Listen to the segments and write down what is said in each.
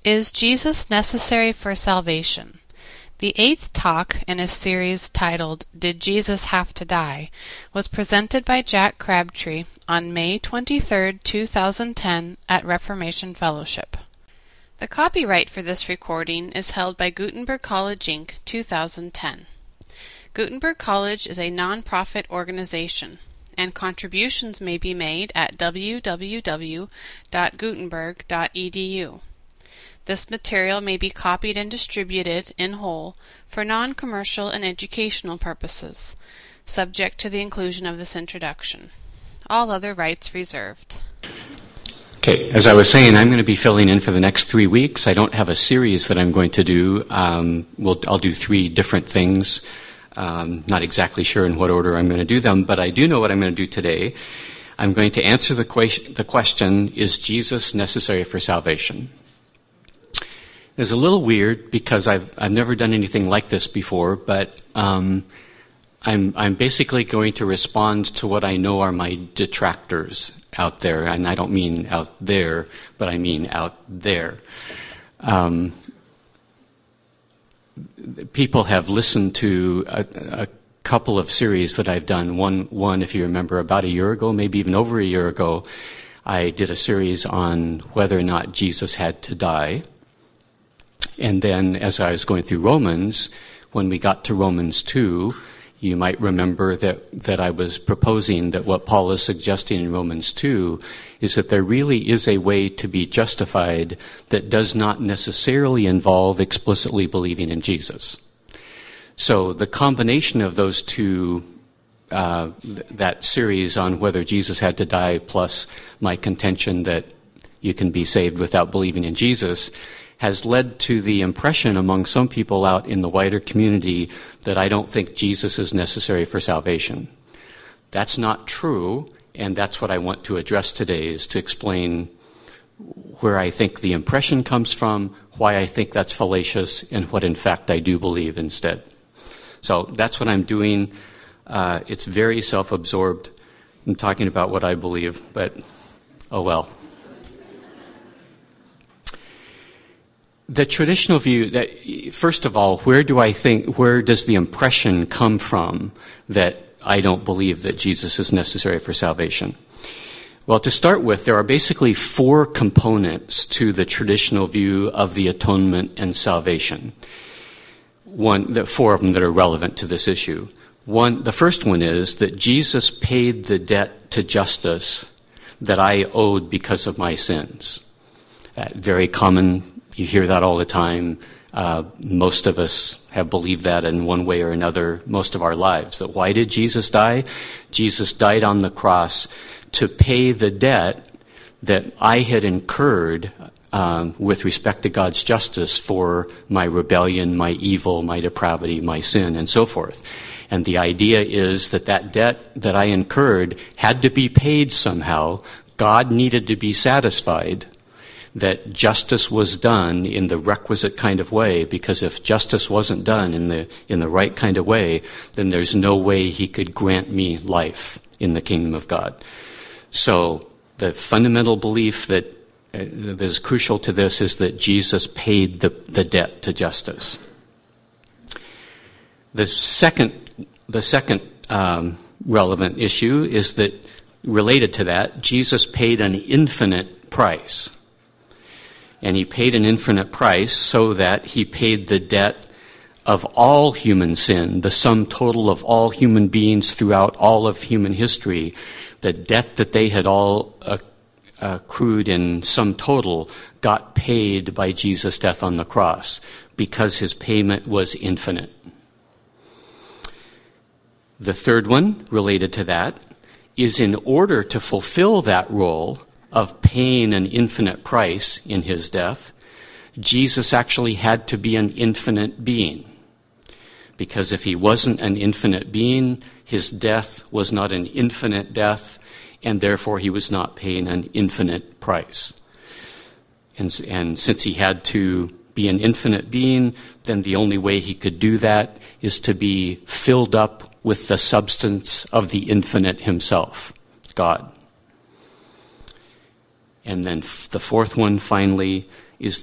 Is Jesus necessary for salvation? The 8th talk in a series titled, Did Jesus Have to Die?, was presented by Jack Crabtree on May 23, 2010 at Reformation Fellowship. The copyright for this recording is held by Gutenberg College, Inc., 2010. Gutenberg College is a non-profit organization, and contributions may be made at www.gutenberg.edu. This material may be copied and distributed in whole for non-commercial and educational purposes, subject to the inclusion of this introduction. All other rights reserved. Okay, as I was saying, I'm going to be filling in for the next 3 weeks. I don't have a series that I'm going to do. I'll do 3 different things. Not exactly sure in what order I'm going to do them, but I do know what I'm going to do today. I'm going to answer the question, is Jesus necessary for salvation? It's a little weird because I've never done anything like this before, but I'm basically going to respond to what I know are my detractors out there, and I don't mean out there, but I mean out there. People have listened to a couple of series that I've done. One, if you remember, about a year ago, maybe even over a year ago, I did a series on whether or not Jesus had to die. And then as I was going through Romans, when we got to Romans 2, you might remember that I was proposing that what Paul is suggesting in Romans 2 is that there really is a way to be justified that does not necessarily involve explicitly believing in Jesus. So the combination of those two, that series on whether Jesus had to die plus my contention that you can be saved without believing in Jesus, has led to the impression among some people out in the wider community that I don't think Jesus is necessary for salvation. That's not true, and that's what I want to address today, is to explain where I think the impression comes from, why I think that's fallacious, and what in fact I do believe instead. So that's what I'm doing. It's very self-absorbed. I'm talking about what I believe, but oh well. The traditional view that, first of all, where does the impression come from that I don't believe that Jesus is necessary for salvation? Well, to start with, there are basically 4 components to the traditional view of the atonement and salvation. 4 of them that are relevant to this issue. The first one is that Jesus paid the debt to justice that I owed because of my sins. Very common. You hear that all the time. Most of us have believed that in one way or another most of our lives. That why did Jesus die? Jesus died on the cross to pay the debt that I had incurred with respect to God's justice for my rebellion, my evil, my depravity, my sin, and so forth. And the idea is that debt that I incurred had to be paid somehow. God needed to be satisfied that justice was done in the requisite kind of way, because if justice wasn't done in the right kind of way, then there's no way he could grant me life in the kingdom of God. So the fundamental belief that is crucial to this is that Jesus paid the debt to justice. The second relevant issue is that, related to that, Jesus paid an infinite price. And he paid an infinite price so that he paid the debt of all human sin, the sum total of all human beings throughout all of human history. The debt that they had all accrued in sum total got paid by Jesus' death on the cross because his payment was infinite. The third one, related to that, is in order to fulfill that role of paying an infinite price in his death, Jesus actually had to be an infinite being. Because if he wasn't an infinite being, his death was not an infinite death, and therefore he was not paying an infinite price. And since he had to be an infinite being, then the only way he could do that is to be filled up with the substance of the infinite himself, God. And then the fourth one, finally, is that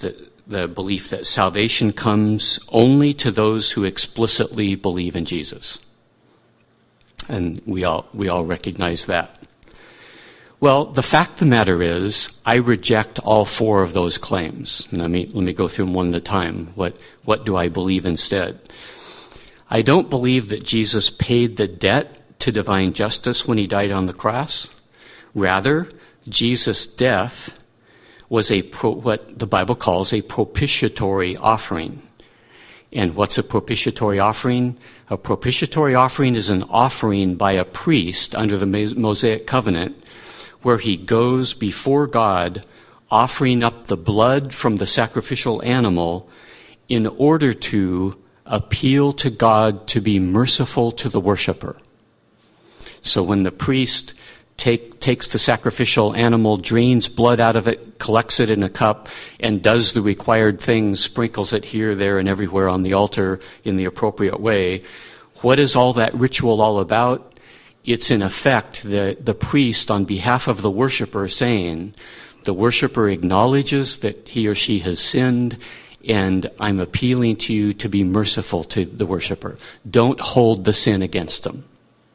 the belief that salvation comes only to those who explicitly believe in Jesus. And we all recognize that. Well, the fact of the matter is, I reject all four of those claims. And let me go through them one at a time. What do I believe instead? I don't believe that Jesus paid the debt to divine justice when he died on the cross. Rather, Jesus' death was what the Bible calls a propitiatory offering. And what's a propitiatory offering? A propitiatory offering is an offering by a priest under the Mosaic covenant where he goes before God offering up the blood from the sacrificial animal in order to appeal to God to be merciful to the worshiper. So when the priest takes the sacrificial animal, drains blood out of it, collects it in a cup, and does the required things, sprinkles it here, there, and everywhere on the altar in the appropriate way, what is all that ritual all about? It's in effect the priest on behalf of the worshiper saying, the worshiper acknowledges that he or she has sinned, and I'm appealing to you to be merciful to the worshiper. Don't hold the sin against them.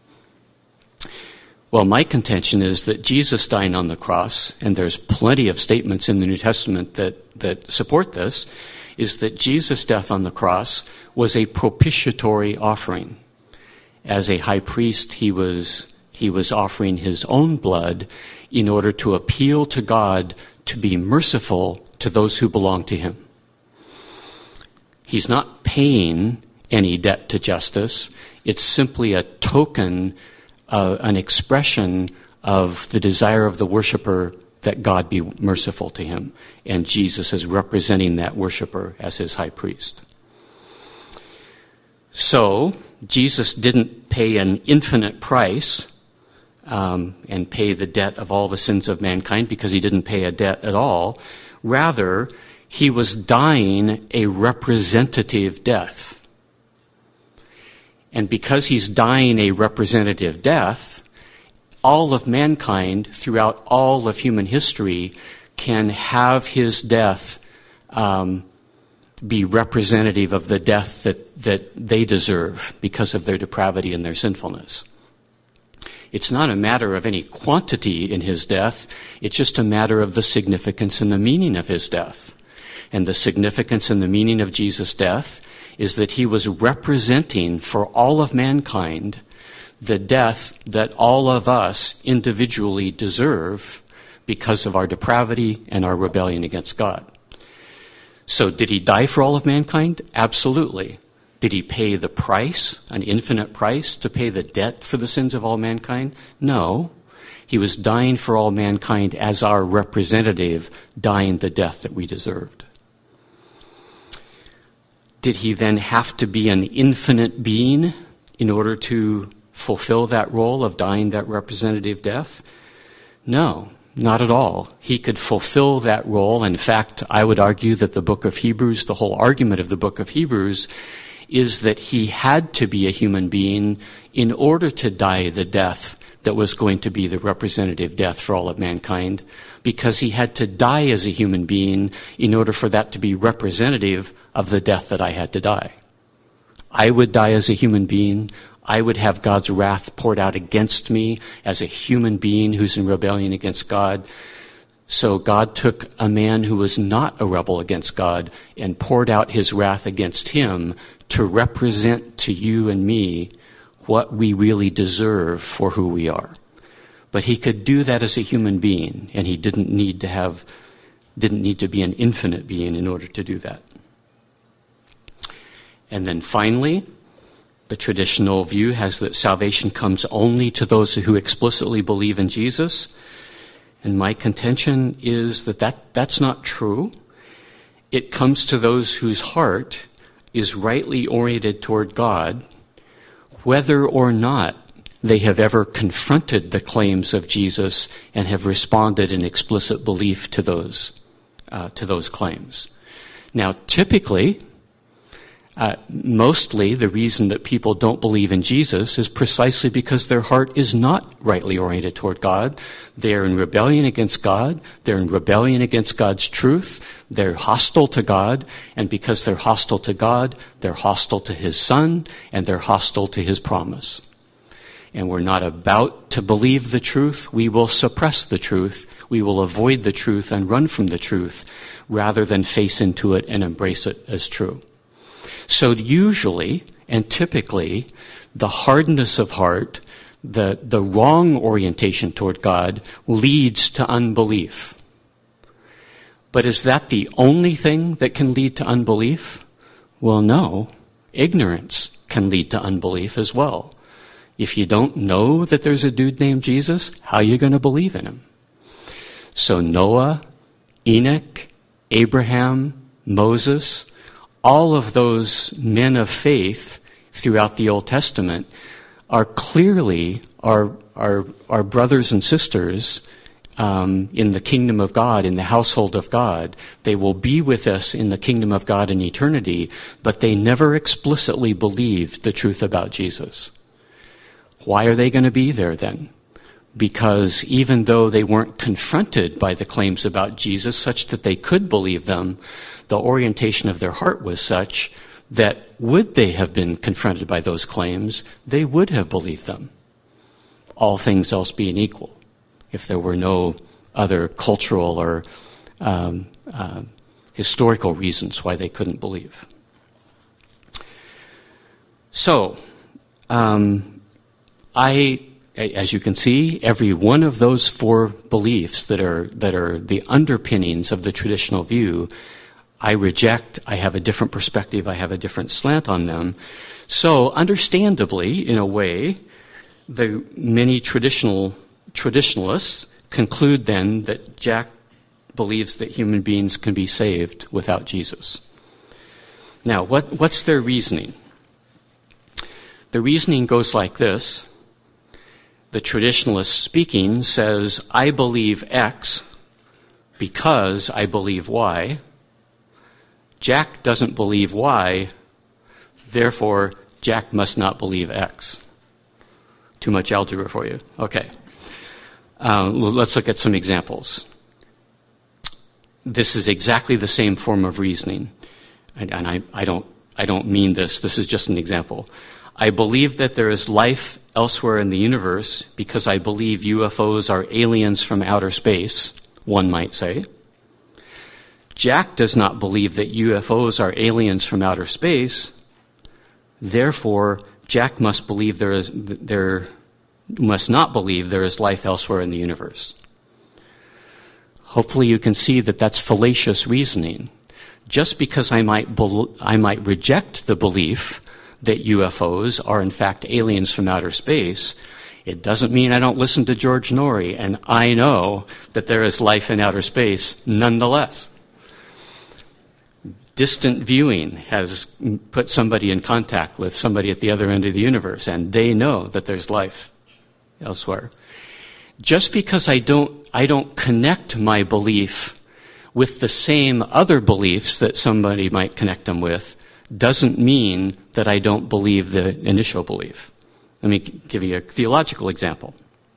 Well, my contention is that Jesus dying on the cross, and there's plenty of statements in the New Testament that support this, is that Jesus' death on the cross was a propitiatory offering. As a high priest, he was offering his own blood in order to appeal to God to be merciful to those who belong to him. He's not paying any debt to justice. It's simply a token, an expression of the desire of the worshiper that God be merciful to him. And Jesus is representing that worshiper as his high priest. So, Jesus didn't pay an infinite price and pay the debt of all the sins of mankind because he didn't pay a debt at all. Rather, he was dying a representative death. And because he's dying a representative death, all of mankind throughout all of human history can have his death be representative of the death that they deserve because of their depravity and their sinfulness. It's not a matter of any quantity in his death. It's just a matter of the significance and the meaning of his death. And the significance and the meaning of Jesus' death is that he was representing for all of mankind the death that all of us individually deserve because of our depravity and our rebellion against God. So did he die for all of mankind? Absolutely. Did he pay the price, an infinite price, to pay the debt for the sins of all mankind? No. He was dying for all mankind as our representative, dying the death that we deserved. Did he then have to be an infinite being in order to fulfill that role of dying that representative death? No, not at all. He could fulfill that role. In fact, I would argue that the book of Hebrews, the whole argument of the book of Hebrews, is that he had to be a human being in order to die the death that was going to be the representative death for all of mankind, because he had to die as a human being in order for that to be representative of the death that I had to die. I would die as a human being. I would have God's wrath poured out against me as a human being who's in rebellion against God. So God took a man who was not a rebel against God and poured out his wrath against him to represent to you and me what we really deserve for who we are. But he could do that as a human being, and he didn't need to be an infinite being in order to do that. And then finally, the traditional view has that salvation comes only to those who explicitly believe in Jesus. And my contention is that's not true. It comes to those whose heart is rightly oriented toward God, whether or not they have ever confronted the claims of Jesus and have responded in explicit belief to those claims. Now, typically, Mostly the reason that people don't believe in Jesus is precisely because their heart is not rightly oriented toward God. They're in rebellion against God. They're in rebellion against God's truth. They're hostile to God. And because they're hostile to God, they're hostile to His Son, and they're hostile to His promise. And we're not about to believe the truth. We will suppress the truth. We will avoid the truth and run from the truth rather than face into it and embrace it as true. So usually and typically, the hardness of heart, the wrong orientation toward God leads to unbelief. But is that the only thing that can lead to unbelief? Well, no. Ignorance can lead to unbelief as well. If you don't know that there's a dude named Jesus, how are you going to believe in him? So Noah, Enoch, Abraham, Moses, all of those men of faith throughout the Old Testament are clearly our brothers and sisters in the kingdom of God, in the household of God. They will be with us in the kingdom of God in eternity, but they never explicitly believed the truth about Jesus. Why are they going to be there then? Because even though they weren't confronted by the claims about Jesus such that they could believe them, the orientation of their heart was such that would they have been confronted by those claims, they would have believed them, all things else being equal, if there were no other cultural or historical reasons why they couldn't believe. So, as you can see, every one of those four beliefs that are the underpinnings of the traditional view, I reject. I have a different perspective. I have a different slant on them. So, understandably, in a way, the many traditionalists conclude then that Jack believes that human beings can be saved without Jesus. Now, what's their reasoning? The reasoning goes like this. The traditionalist speaking says, I believe X because I believe Y. Jack doesn't believe Y, therefore Jack must not believe X. Too much algebra for you? Okay. Let's look at some examples. This is exactly the same form of reasoning. And I don't mean this. This is just an example. I believe that there is life elsewhere in the universe because I believe UFOs are aliens from outer space, one might say. Jack does not believe that UFOs are aliens from outer space. Therefore, Jack must not believe there is life elsewhere in the universe. Hopefully you can see that that's fallacious reasoning. Just because I might reject the belief that UFOs are in fact aliens from outer space, it doesn't mean I don't listen to George Norrie and I know that there is life in outer space nonetheless. Distant viewing has put somebody in contact with somebody at the other end of the universe, and they know that there's life elsewhere. Just because I don't connect my belief with the same other beliefs that somebody might connect them with doesn't mean that I don't believe the initial belief. Let me give you a theological example.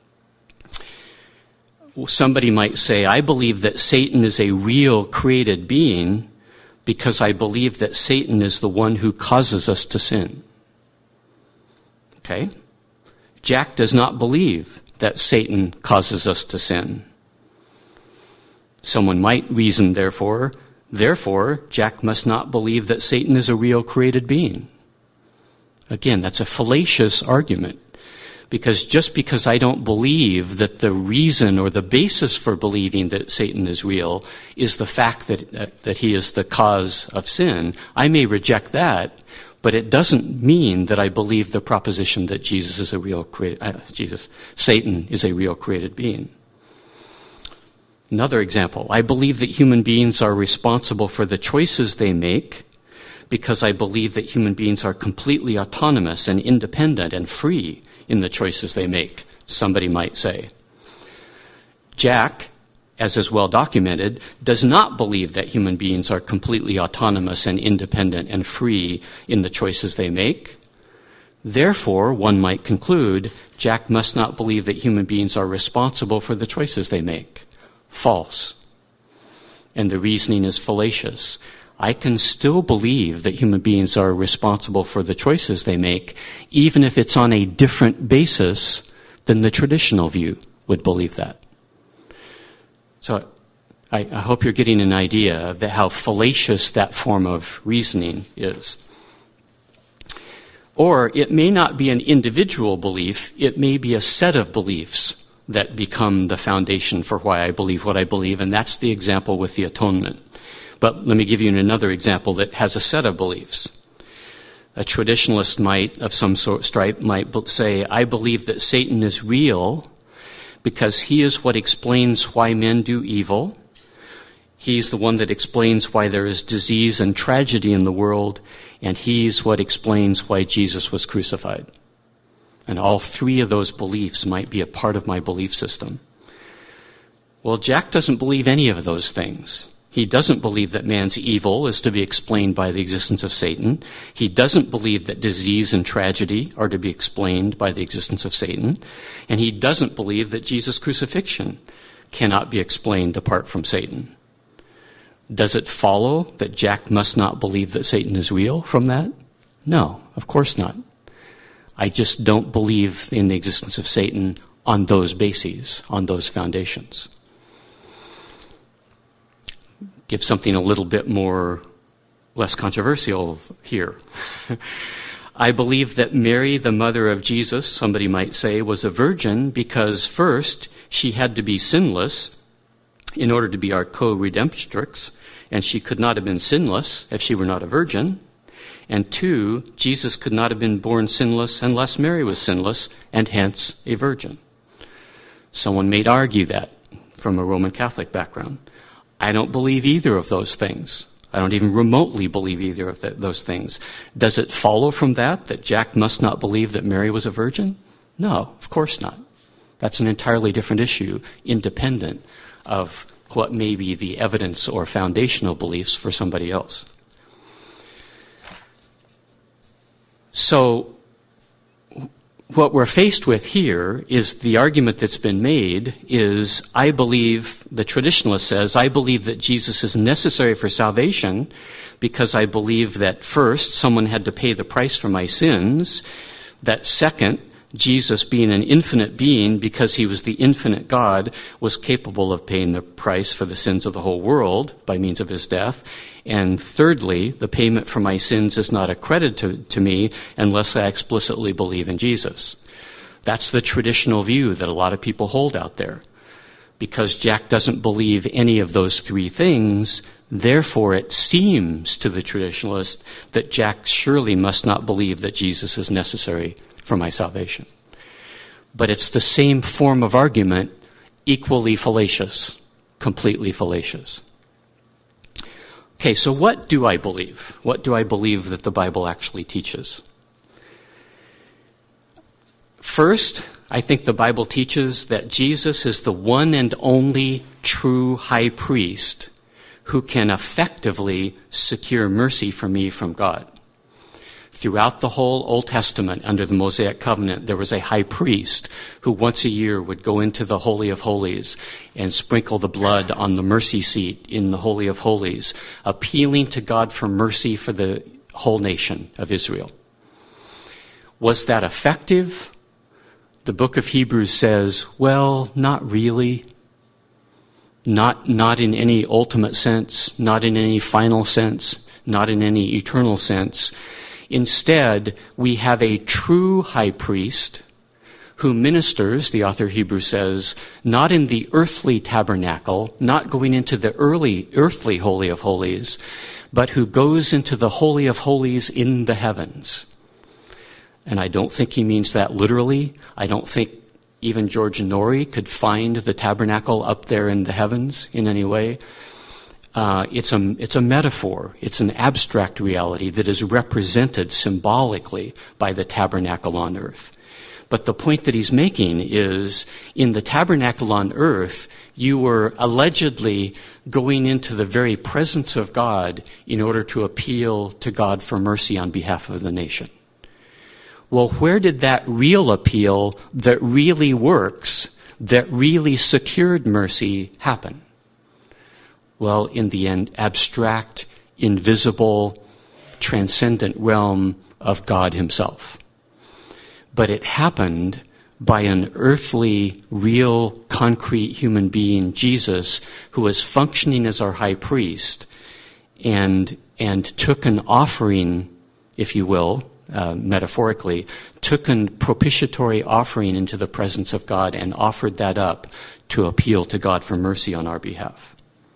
Somebody might say, I believe that Satan is a real created being because I believe that Satan is the one who causes us to sin. Okay? Jack does not believe that Satan causes us to sin. Someone might reason, therefore, Jack must not believe that Satan is a real created being. Again, that's a fallacious argument. Because just because I don't believe that the reason or the basis for believing that Satan is real is the fact that he is the cause of sin, I may reject that, but it doesn't mean that I believe the proposition that Satan is a real created being. Another example, I believe that human beings are responsible for the choices they make because I believe that human beings are completely autonomous and independent and free in the choices they make, somebody might say. Jack as is well documented, does not believe that human beings are completely autonomous and independent and free in the choices they make. Therefore, one might conclude, Jack must not believe that human beings are responsible for the choices they make. False. And the reasoning is fallacious. I can still believe that human beings are responsible for the choices they make, even if it's on a different basis than the traditional view would believe that. So I hope you're getting an idea of how fallacious that form of reasoning is. Or it may not be an individual belief, it may be a set of beliefs that become the foundation for why I believe what I believe, and that's the example with the atonement. But let me give you another example that has a set of beliefs. A traditionalist might, of some sort, stripe, might say, I believe that Satan is real because he is what explains why men do evil. He's the one that explains why there is disease and tragedy in the world, and he's what explains why Jesus was crucified. And all three of those beliefs might be a part of my belief system. Well, Jack doesn't believe any of those things. He doesn't believe that man's evil is to be explained by the existence of Satan. He doesn't believe that disease and tragedy are to be explained by the existence of Satan. And he doesn't believe that Jesus' crucifixion cannot be explained apart from Satan. Does it follow that Jack must not believe that Satan is real from that? No, of course not. I just don't believe in the existence of Satan on those bases, on those foundations. Give something a little bit less controversial here. I believe that Mary, the mother of Jesus, somebody might say, was a virgin because first, she had to be sinless in order to be our co-redemptrix, and she could not have been sinless if she were not a virgin. And two, Jesus could not have been born sinless unless Mary was sinless, and hence a virgin. Someone may argue that from a Roman Catholic background. I don't believe either of those things. I don't even remotely believe either of those things. Does it follow from that Jack must not believe that Mary was a virgin? No, of course not. That's an entirely different issue, independent of what may be the evidence or foundational beliefs for somebody else. So, what we're faced with here is the argument that's been made is, I believe, the traditionalist says, I believe that Jesus is necessary for salvation because I believe that first, someone had to pay the price for my sins, that second, Jesus, being an infinite being, because he was the infinite God, was capable of paying the price for the sins of the whole world by means of his death. And thirdly, the payment for my sins is not accredited to me unless I explicitly believe in Jesus. That's the traditional view that a lot of people hold out there. Because Jack doesn't believe any of those three things, therefore it seems to the traditionalist that Jack surely must not believe that Jesus is necessary for my salvation. But it's the same form of argument, equally fallacious, completely fallacious. Okay, so what do I believe? What do I believe that the Bible actually teaches? First, I think the Bible teaches that Jesus is the one and only true high priest who can effectively secure mercy for me from God. Throughout the whole Old Testament, under the Mosaic covenant, there was a high priest who once a year would go into the Holy of Holies and sprinkle the blood on the mercy seat in the Holy of Holies, appealing to God for mercy for the whole nation of Israel. Was that effective? The book of Hebrews says, well, not really. Not in any ultimate sense, not in any final sense, not in any eternal sense. Instead, we have a true high priest who ministers, the author of Hebrews says, not in the earthly tabernacle, not going into the earthly Holy of Holies, but who goes into the Holy of Holies in the heavens. And I don't think he means that literally. I don't think even George Norrie could find the tabernacle up there in the heavens in any way. It's a metaphor. It's an abstract reality that is represented symbolically by the tabernacle on earth. But the point that he's making is, in the tabernacle on earth, you were allegedly going into the very presence of God in order to appeal to God for mercy on behalf of the nation. Well, where did that real appeal that really works, that really secured mercy, happen? Well, in the abstract, invisible, transcendent realm of God himself. But it happened by an earthly, real, concrete human being, Jesus, who was functioning as our high priest and took an offering, if you will, metaphorically, took a propitiatory offering into the presence of God and offered that up to appeal to God for mercy on our behalf.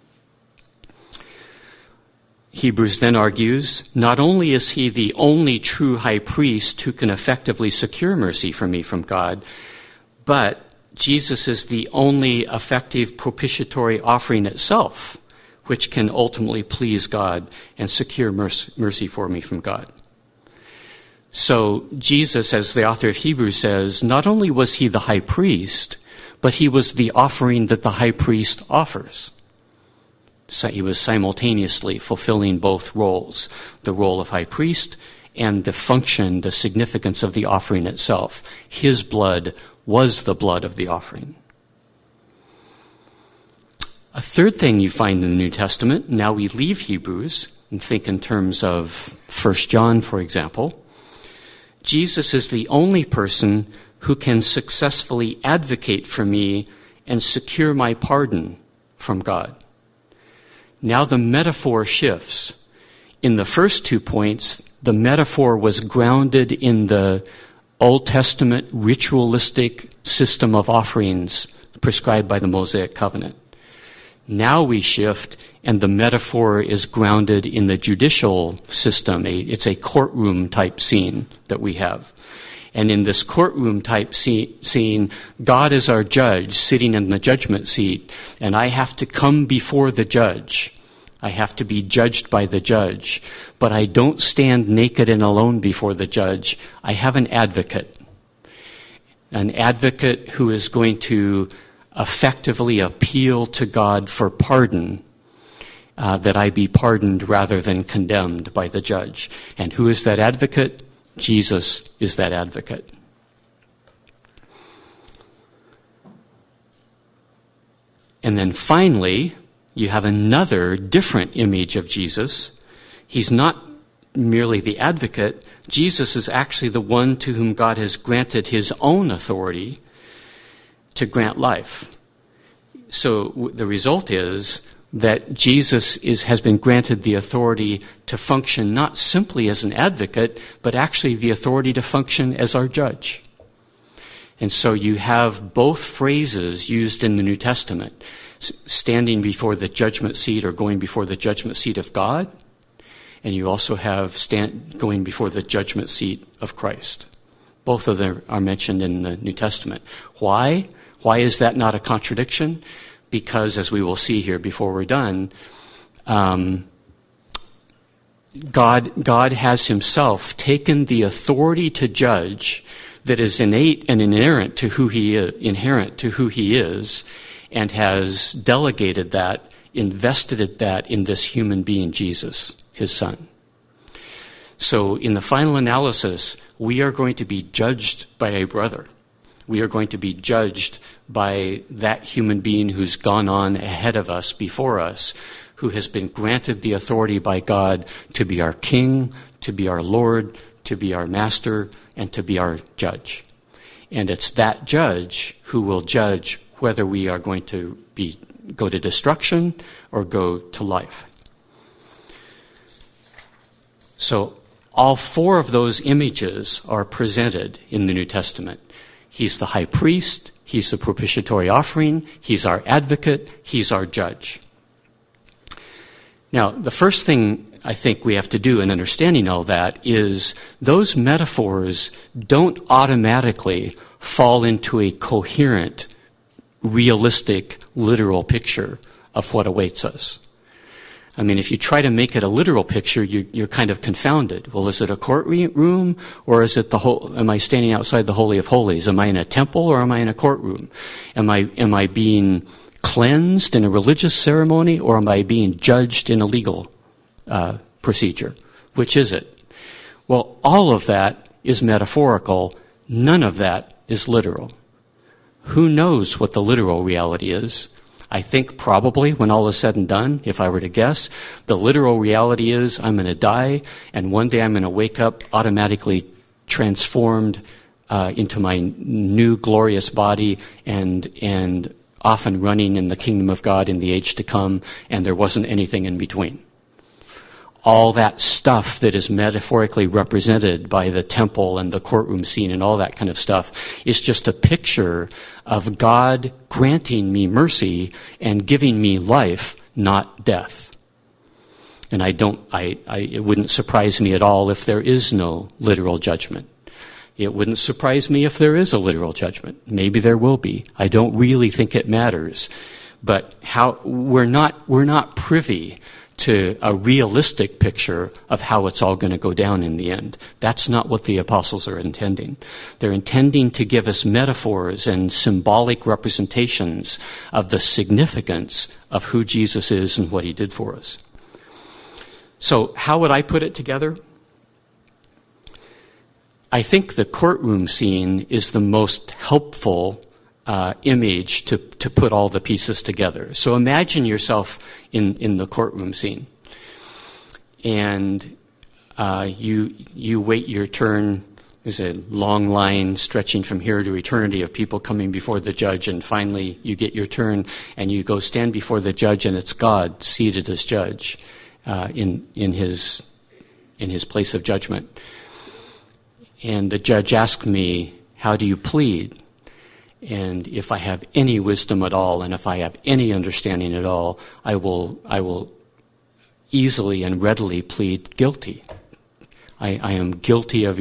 Hebrews then argues, not only is he the only true high priest who can effectively secure mercy for me from God, but Jesus is the only effective propitiatory offering itself, which can ultimately please God and secure mercy for me from God. So Jesus, as the author of Hebrews says, not only was he the high priest, but he was the offering that the high priest offers. So he was simultaneously fulfilling both roles, the role of high priest and the function, the significance of the offering itself. His blood was the blood of the offering. A third thing you find in the New Testament, now we leave Hebrews and think in terms of 1 John, for example. Jesus is the only person who can successfully advocate for me and secure my pardon from God. Now the metaphor shifts. In the first 2 points, the metaphor was grounded in the Old Testament ritualistic system of offerings prescribed by the Mosaic Covenant. Now we shift, and the metaphor is grounded in the judicial system. It's a courtroom type scene that we have. And in this courtroom type scene, God is our judge sitting in the judgment seat, and I have to come before the judge. I have to be judged by the judge. But I don't stand naked and alone before the judge. I have an advocate who is going to effectively appeal to God for pardon, that I be pardoned rather than condemned by the judge. And who is that advocate? Jesus is that advocate. And then finally, you have another different image of Jesus. He's not merely the advocate. Jesus is actually the one to whom God has granted his own authority to grant life. So the result is that Jesus has been granted the authority to function not simply as an advocate, but actually the authority to function as our judge. And so you have both phrases used in the New Testament, standing before the judgment seat or going before the judgment seat of God, and you also have going before the judgment seat of Christ. Both of them are mentioned in the New Testament. Why? Why is that not a contradiction? Because, as we will see here before we're done, God has himself taken the authority to judge that is innate and inherent to who he is, and has delegated that, invested that in this human being, Jesus, his son. So in the final analysis, we are going to be judged by a brother. We are going to be judged by that human being who's gone on ahead of us, before us, who has been granted the authority by God to be our king, to be our Lord, to be our master, and to be our judge. And it's that judge who will judge whether we are going to go to destruction or go to life. So all four of those images are presented in the New Testament. He's the high priest, he's the propitiatory offering, he's our advocate, he's our judge. Now, the first thing I think we have to do in understanding all that is those metaphors don't automatically fall into a coherent, realistic, literal picture of what awaits us. I mean, if you try to make it a literal picture, you're kind of confounded. Well, is it a courtroom, or is it am I standing outside the Holy of Holies? Am I in a temple, or am I in a courtroom? Am I being cleansed in a religious ceremony, or am I being judged in a legal procedure? Which is it? Well, all of that is metaphorical. None of that is literal. Who knows what the literal reality is? I think probably, when all is said and done, if I were to guess, the literal reality is I'm going to die, and one day I'm going to wake up automatically transformed into my new glorious body and off and running in the kingdom of God in the age to come, and there wasn't anything in between. All that stuff that is metaphorically represented by the temple and the courtroom scene and all that kind of stuff is just a picture of God granting me mercy and giving me life, not death. And it wouldn't surprise me at all if there is no literal judgment. It wouldn't surprise me if there is a literal judgment. Maybe there will be. I don't really think it matters. But we're not privy to a realistic picture of how it's all going to go down in the end. That's not what the apostles are intending. They're intending to give us metaphors and symbolic representations of the significance of who Jesus is and what he did for us. So how would I put it together? I think the courtroom scene is the most helpful image to put all the pieces together. So imagine yourself in the courtroom scene, and you wait your turn. There's a long line stretching from here to eternity of people coming before the judge, and finally you get your turn, and you go stand before the judge, and it's God seated as judge in his place of judgment. And the judge asked me, "How do you plead?" And if I have any wisdom at all, and if I have any understanding at all, I will easily and readily plead guilty. I am guilty of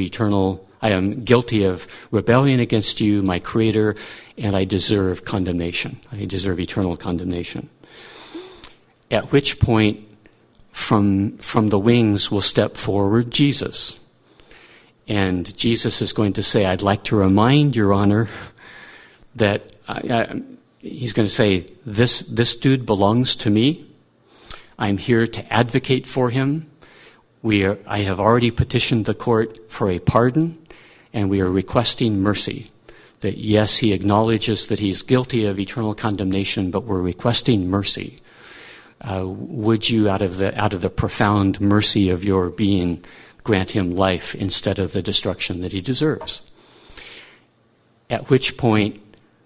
rebellion against you, my Creator, and I deserve condemnation. I deserve eternal condemnation. At which point, from the wings will step forward Jesus. And Jesus is going to say, "I'd like to remind Your Honor that he's going to say, this dude belongs to me. I'm here to advocate for him. I have already petitioned the court for a pardon, and we are requesting mercy. That yes, he acknowledges that he's guilty of eternal condemnation, but we're requesting mercy. Would you, out of the profound mercy of your being, grant him life instead of the destruction that he deserves?" At which point,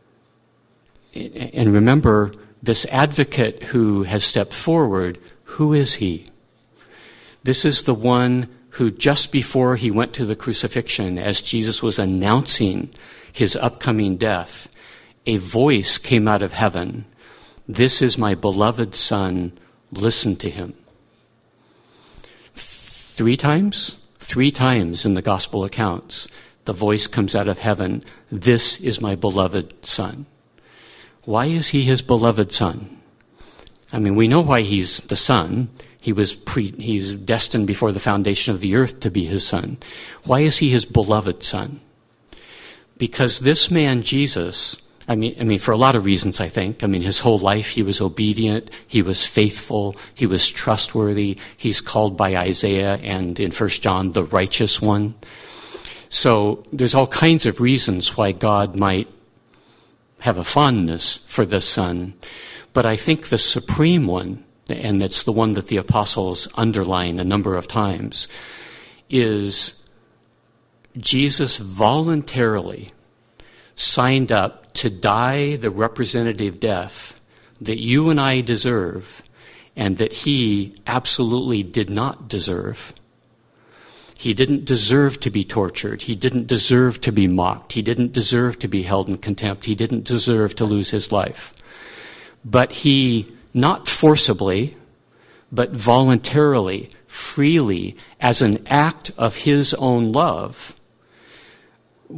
and remember, this advocate who has stepped forward, who is he? This is the one who, just before he went to the crucifixion, as Jesus was announcing his upcoming death, a voice came out of heaven. "This is my beloved Son, listen to him." 3 times? 3 times in the gospel accounts, the voice comes out of heaven, "This is my beloved Son." Why is he his beloved Son? I mean, we know why he's the Son. He's destined before the foundation of the earth to be his Son. Why is he his beloved Son? Because this man, Jesus, I mean, for a lot of reasons, I think. I mean, his whole life he was obedient, he was faithful, he was trustworthy. He's called by Isaiah and in 1 John the righteous one. So there's all kinds of reasons why God might have a fondness for this Son. But I think the supreme one, and it's the one that the apostles underline a number of times, is Jesus voluntarily signed up to die the representative death that you and I deserve, and that he absolutely did not deserve. He didn't deserve to be tortured. He didn't deserve to be mocked. He didn't deserve to be held in contempt. He didn't deserve to lose his life. But he, not forcibly, but voluntarily, freely, as an act of his own love,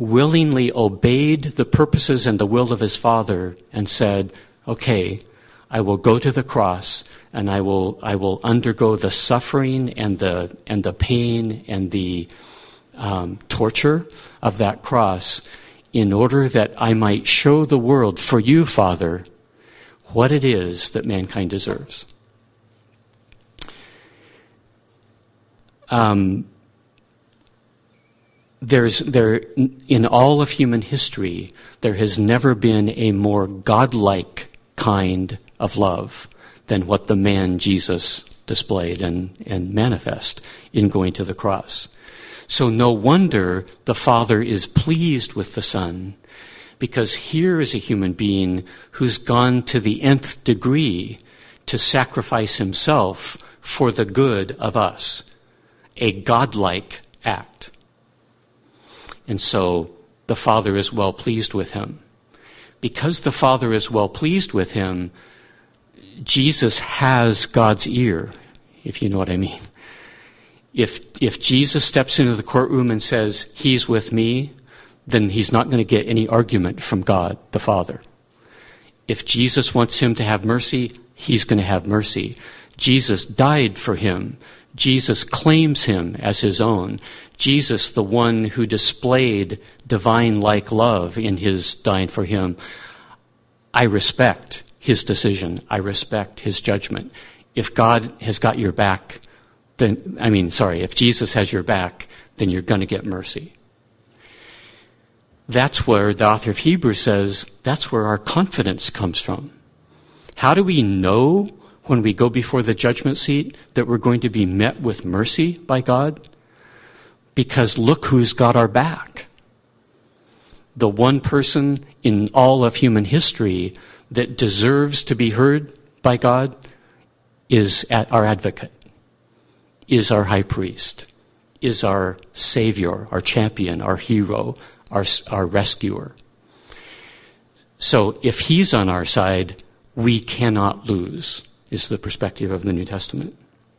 willingly obeyed the purposes and the will of his Father and said, "Okay, I will go to the cross, and I will undergo the suffering and the pain and the torture of that cross in order that I might show the world, for you, Father, what it is that mankind deserves. In all of human history, there has never been a more godlike kind of love than what the man Jesus displayed and manifest in going to the cross. So no wonder the Father is pleased with the Son, because here is a human being who's gone to the nth degree to sacrifice himself for the good of us. A godlike act. And so the Father is well pleased with him. Because the Father is well pleased with him, Jesus has God's ear, if you know what I mean. If Jesus steps into the courtroom and says, he's with me, then he's not going to get any argument from God, the Father. If Jesus wants him to have mercy, he's going to have mercy. Jesus died for him. Jesus claims him as his own. Jesus, the one who displayed divine-like love in his dying for him. I respect his decision. I respect his judgment. If God has got your back, if Jesus has your back, then you're going to get mercy. That's where the author of Hebrews says, that's where our confidence comes from. How do we know when we go before the judgment seat that we're going to be met with mercy by God? Because look who's got our back. The one person in all of human history that deserves to be heard by God is our advocate, is our high priest, is our savior, our champion, our hero, our rescuer. So if he's on our side, we cannot lose, is the perspective of the New Testament.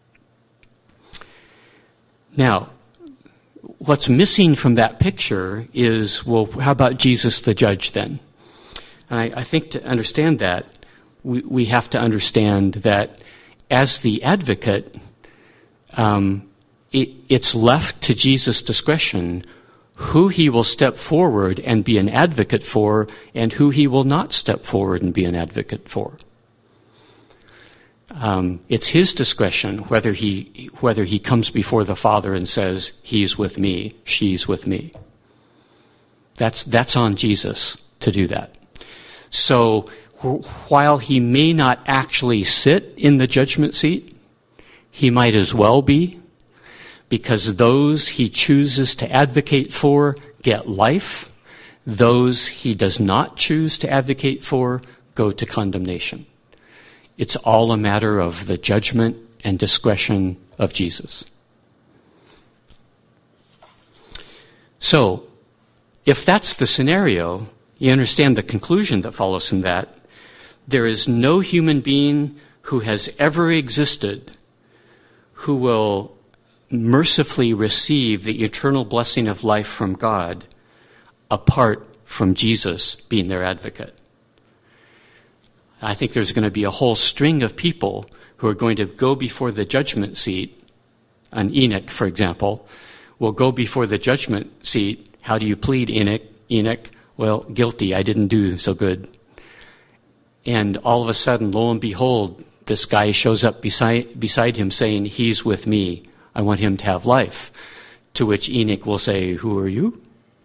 Now, what's missing from that picture is, well, how about Jesus the judge then? And I think to understand that, we have to understand that as the advocate, it's left to Jesus' discretion who he will step forward and be an advocate for and who he will not step forward and be an advocate for. It's his discretion whether he comes before the Father and says, he's with me, she's with me. That's on Jesus to do that. So while he may not actually sit in the judgment seat, he might as well be, because those he chooses to advocate for get life. Those he does not choose to advocate for go to condemnation. It's all a matter of the judgment and discretion of Jesus. So, if that's the scenario, you understand the conclusion that follows from that. There is no human being who has ever existed who will mercifully receive the eternal blessing of life from God apart from Jesus being their advocate. I think there's going to be a whole string of people who are going to go before the judgment seat. And Enoch, for example, will go before the judgment seat. How do you plead, Enoch? Enoch, well, guilty. I didn't do so good. And all of a sudden, lo and behold, this guy shows up beside him saying, he's with me. I want him to have life. To which Enoch will say, who are you?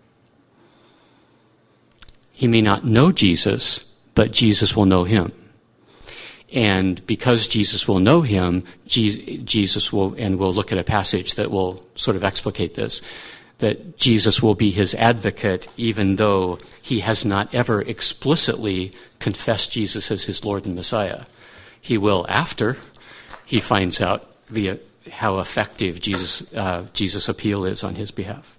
He may not know Jesus, but Jesus will know him. And because Jesus will know him, Jesus will, and we'll look at a passage that will sort of explicate this, that Jesus will be his advocate even though he has not ever explicitly confessed Jesus as his Lord and Messiah. He will after he finds out how effective Jesus' appeal is on his behalf.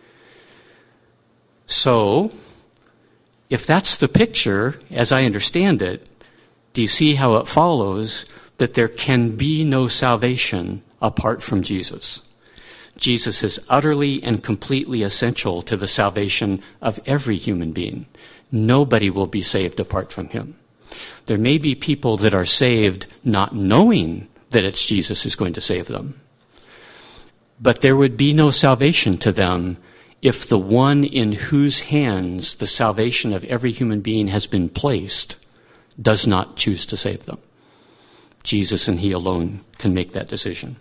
So, if that's the picture, as I understand it, do you see how it follows that there can be no salvation apart from Jesus? Jesus is utterly and completely essential to the salvation of every human being. Nobody will be saved apart from him. There may be people that are saved not knowing that it's Jesus who's going to save them. But there would be no salvation to them if the one in whose hands the salvation of every human being has been placed does not choose to save them. Jesus and he alone can make that decision.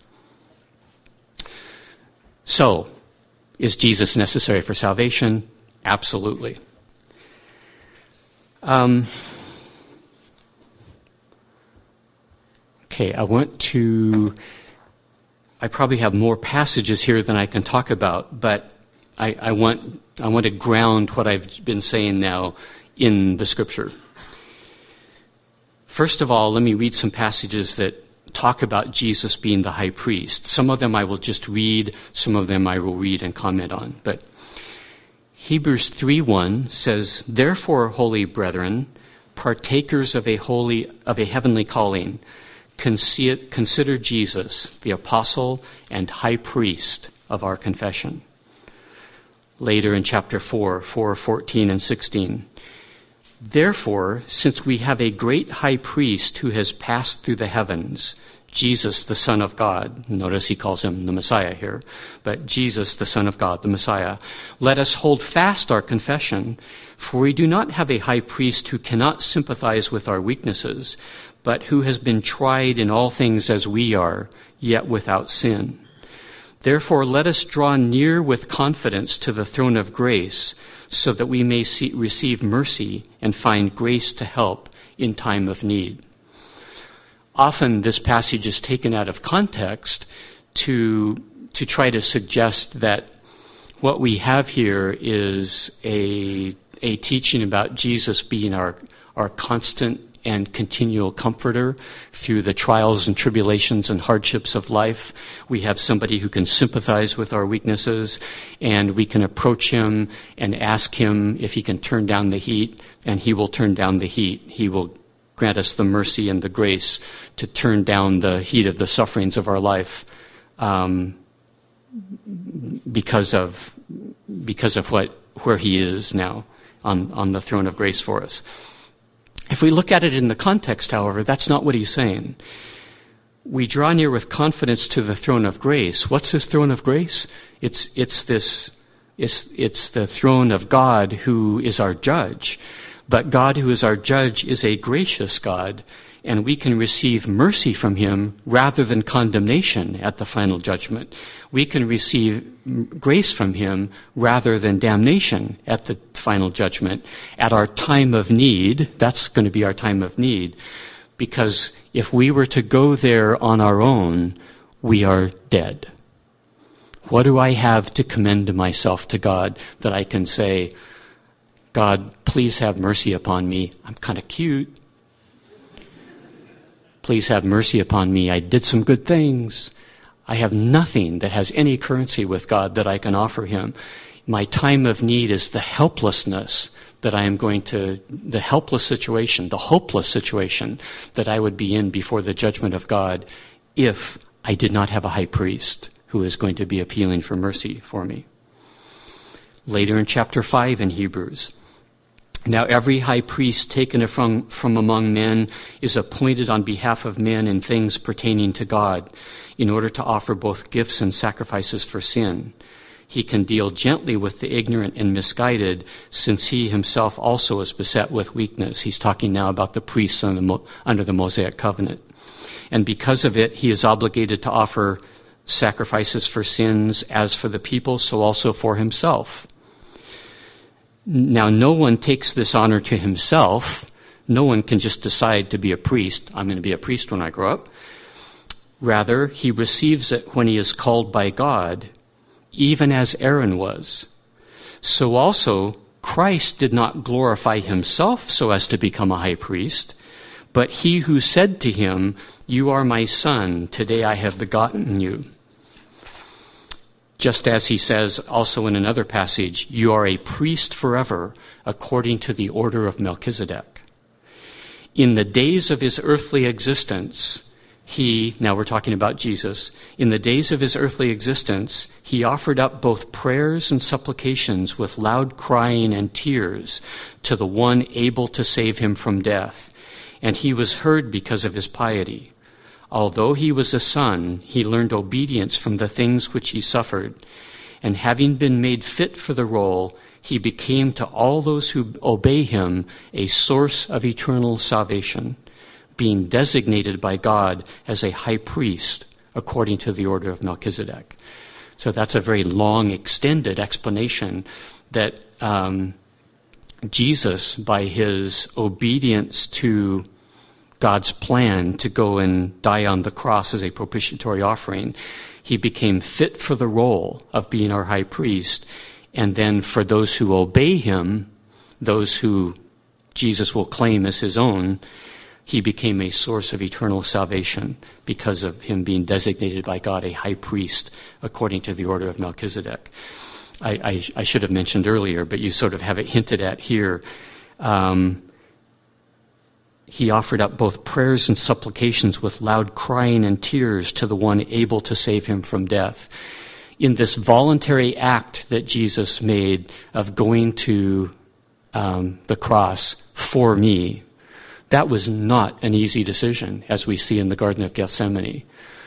So, is Jesus necessary for salvation? Absolutely. Okay, I probably have more passages here than I can talk about, but I want to ground what I've been saying now in the Scripture. First of all, let me read some passages that talk about Jesus being the high priest. Some of them I will just read, some of them I will read and comment on. But Hebrews 3:1 says, "Therefore, holy brethren, partakers of a heavenly calling, consider Jesus, the apostle and high priest of our confession." Later in chapter 4:14 and 16, "Therefore, since we have a great high priest who has passed through the heavens, Jesus, the Son of God," notice he calls him the Messiah here, but Jesus, the Son of God, the Messiah, "let us hold fast our confession, for we do not have a high priest who cannot sympathize with our weaknesses, but who has been tried in all things as we are, yet without sin. Therefore, let us draw near with confidence to the throne of grace, so that we may receive mercy and find grace to help in time of need." Often this passage is taken out of context to try to suggest that what we have here is a teaching about Jesus being our constant and continual comforter through the trials and tribulations and hardships of life. We have somebody who can sympathize with our weaknesses, and we can approach him and ask him if he can turn down the heat, and he will turn down the heat. He will grant us the mercy and the grace to turn down the heat of the sufferings of our life because of where he is now on the throne of grace for us. If we look at it in the context, however, that's not what he's saying. We draw near with confidence to the throne of grace. What's this throne of grace? It's the throne of God who is our judge. But God who is our judge is a gracious God, and we can receive mercy from him rather than condemnation at the final judgment. We can receive grace from him rather than damnation at the final judgment. At our time of need, that's going to be our time of need, because if we were to go there on our own, we are dead. What do I have to commend myself to God that I can say, "God, please have mercy upon me. I'm kind of cute. Please have mercy upon me. I did some good things." I have nothing that has any currency with God that I can offer him. My time of need is the helplessness that I am the helpless situation, the hopeless situation that I would be in before the judgment of God if I did not have a high priest who is going to be appealing for mercy for me. Later in chapter 5 in Hebrews, "Now every high priest taken from among men is appointed on behalf of men in things pertaining to God, in order to offer both gifts and sacrifices for sin. He can deal gently with the ignorant and misguided, since he himself also is beset with weakness." He's talking now about the priests under the Mosaic covenant. "And because of it, he is obligated to offer sacrifices for sins, as for the people, so also for himself. Now, no one takes this honor to himself. No one can just decide to be a priest. I'm going to be a priest when I grow up. Rather, he receives it when he is called by God, even as Aaron was. So also, Christ did not glorify himself so as to become a high priest, but he who said to him, 'You are my son, today I have begotten you.' Just as he says also in another passage, 'You are a priest forever, according to the order of Melchizedek.' In the days of his earthly existence, now we're talking about Jesus, in the days of his earthly existence, he offered up both prayers and supplications with loud crying and tears to the one able to save him from death, and he was heard because of his piety. Although he was a son, he learned obedience from the things which he suffered, and having been made fit for the role, he became to all those who obey him a source of eternal salvation, being designated by God as a high priest according to the order of Melchizedek. So that's a very long, extended explanation that Jesus, by his obedience to God's plan to go and die on the cross as a propitiatory offering, he became fit for the role of being our high priest. And then for those who obey him, those who Jesus will claim as his own, he became a source of eternal salvation because of him being designated by God a high priest according to the order of Melchizedek. I should have mentioned earlier, but you sort of have it hinted at here. He offered up both prayers and supplications with loud crying and tears to the one able to save him from death. In this voluntary act that Jesus made of going to the cross for me, that was not an easy decision, as we see in the Garden of Gethsemane.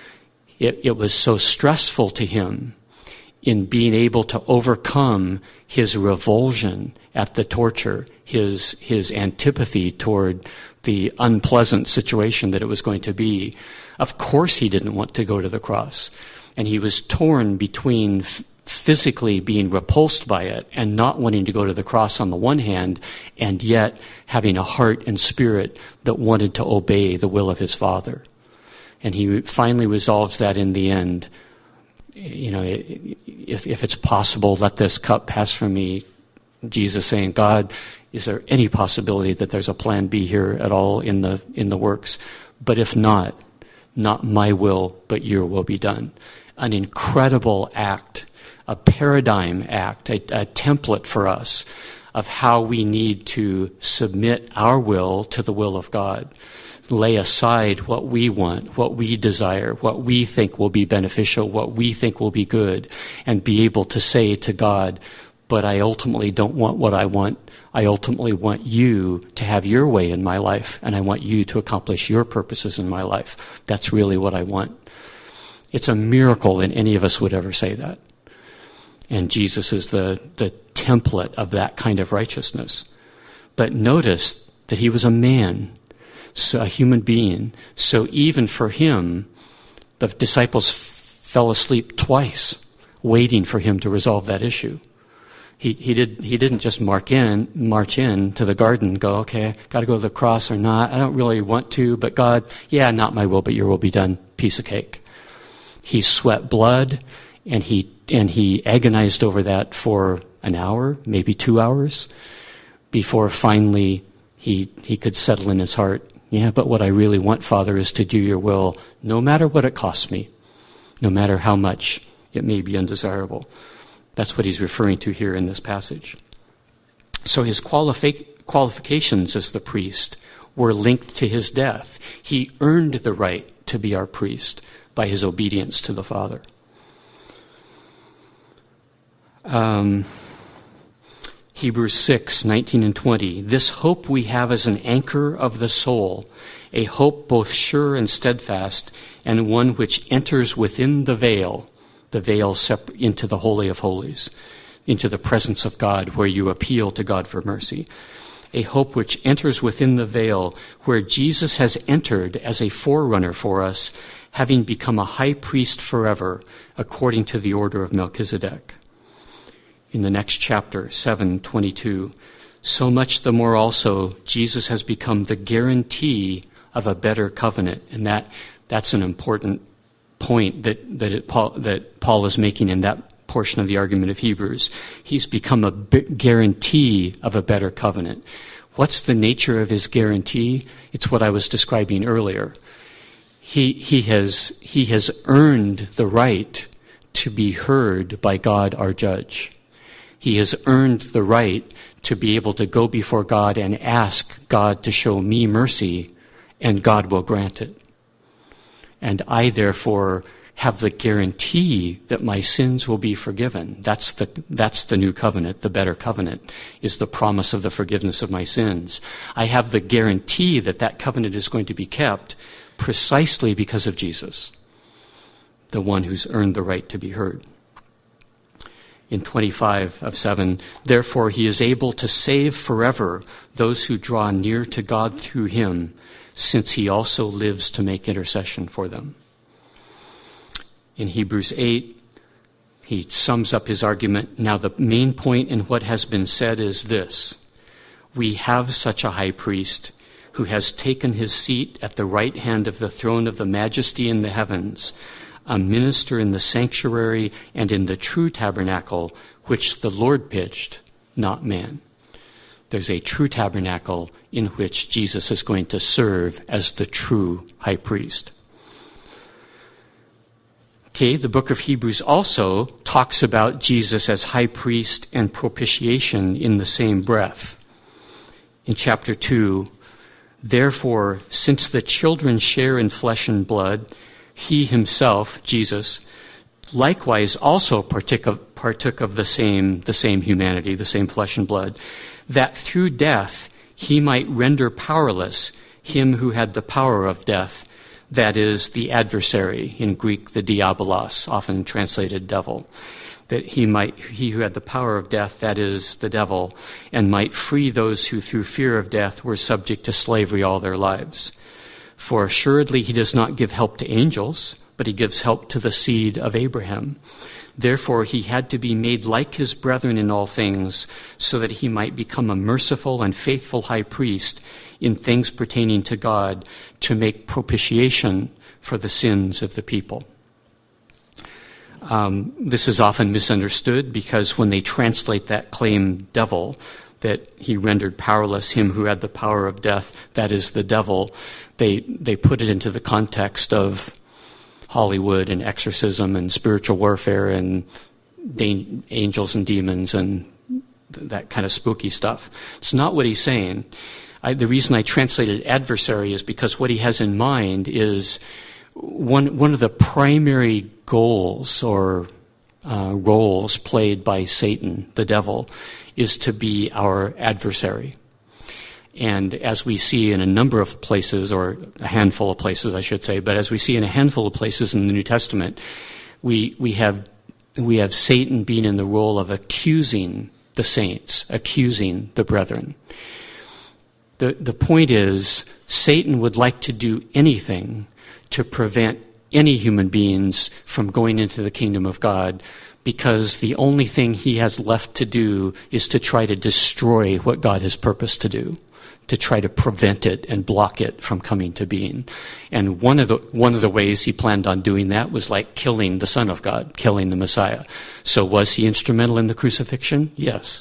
It was so stressful to him in being able to overcome his revulsion at the torture, his antipathy toward the unpleasant situation that it was going to be. Of course he didn't want to go to the cross. And he was torn between physically being repulsed by it and not wanting to go to the cross on the one hand, and yet having a heart and spirit that wanted to obey the will of his Father. And he finally resolves that in the end. You know, if it's possible, let this cup pass from me. Jesus saying, God, is there any possibility that there's a plan B here at all in the works? But if not my will, but your will be done. An incredible act, a paradigm act, a template for us of how we need to submit our will to the will of God. Lay aside what we want, what we desire, what we think will be beneficial, what we think will be good, and be able to say to God, but I ultimately don't want what I want. I ultimately want you to have your way in my life, and I want you to accomplish your purposes in my life. That's really what I want. It's a miracle that any of us would ever say that. And Jesus is the template of that kind of righteousness. But notice that he was a man, so a human being. So even for him, the disciples fell asleep twice, waiting for him to resolve that issue. He didn't just march in to the garden and go, okay, got to go to the cross or not. I don't really want to, but God, yeah, not my will, but your will be done. Piece of cake. He sweat blood, and he agonized over that for an hour, maybe 2 hours, before finally he could settle in his heart. Yeah, but what I really want, Father, is to do your will, no matter what it costs me, no matter how much it may be undesirable. That's what he's referring to here in this passage. So his qualifications as the priest were linked to his death. He earned the right to be our priest by his obedience to the Father. Hebrews 6:19 and 20. This hope we have as an anchor of the soul, a hope both sure and steadfast, and one which enters within the veil into the Holy of Holies, into the presence of God, where you appeal to God for mercy. A hope which enters within the veil, where Jesus has entered as a forerunner for us, having become a high priest forever, according to the order of Melchizedek. In the next chapter, 7:22, so much the more also Jesus has become the guarantee of a better covenant. And that's an important point that Paul is making in that portion of the argument of Hebrews. He's become a guarantee of a better covenant. What's the nature of his guarantee? It's what I was describing earlier. He has earned the right to be heard by God, our judge. He has earned the right to be able to go before God and ask God to show me mercy, and God will grant it. And I, therefore, have the guarantee that my sins will be forgiven. That's the new covenant. The better covenant is the promise of the forgiveness of my sins. I have the guarantee that that covenant is going to be kept precisely because of Jesus, the one who's earned the right to be heard. In 25:7, therefore he is able to save forever those who draw near to God through him, since he also lives to make intercession for them. In Hebrews 8, he sums up his argument. Now the main point in what has been said is this: we have such a high priest who has taken his seat at the right hand of the throne of the majesty in the heavens, a minister in the sanctuary and in the true tabernacle, which the Lord pitched, not man. There's a true tabernacle in which Jesus is going to serve as the true high priest. Okay, the book of Hebrews also talks about Jesus as high priest and propitiation in the same breath. In chapter 2, therefore, since the children share in flesh and blood, he himself, Jesus, likewise also partook of the same humanity, the same flesh and blood, that through death he might render powerless him who had the power of death, that is, the adversary, in Greek, the diabolos, often translated devil, that he who had the power of death, that is, the devil, and might free those who through fear of death were subject to slavery all their lives. For assuredly he does not give help to angels, but he gives help to the seed of Abraham. Therefore he had to be made like his brethren in all things, so that he might become a merciful and faithful high priest in things pertaining to God, to make propitiation for the sins of the people. This is often misunderstood, because when they translate that claim devil, that he rendered powerless him who had the power of death, that is the devil, they put it into the context of Hollywood and exorcism and spiritual warfare and angels and demons and that kind of spooky stuff. It's not what he's saying. The reason I translated adversary is because what he has in mind is one of the primary goals or roles played by Satan, the devil, is to be our adversary. And as we see in a number of places, or a handful of places, I should say, but as we see in a handful of places in the New Testament, we have Satan being in the role of accusing the saints, accusing the brethren. The point is, Satan would like to do anything to prevent any human beings from going into the kingdom of God, because the only thing he has left to do is to try to destroy what God has purposed to do, to try to prevent it and block it from coming to being. And one of the ways he planned on doing that was like killing the Son of God, killing the Messiah. So was he instrumental in the crucifixion? Yes.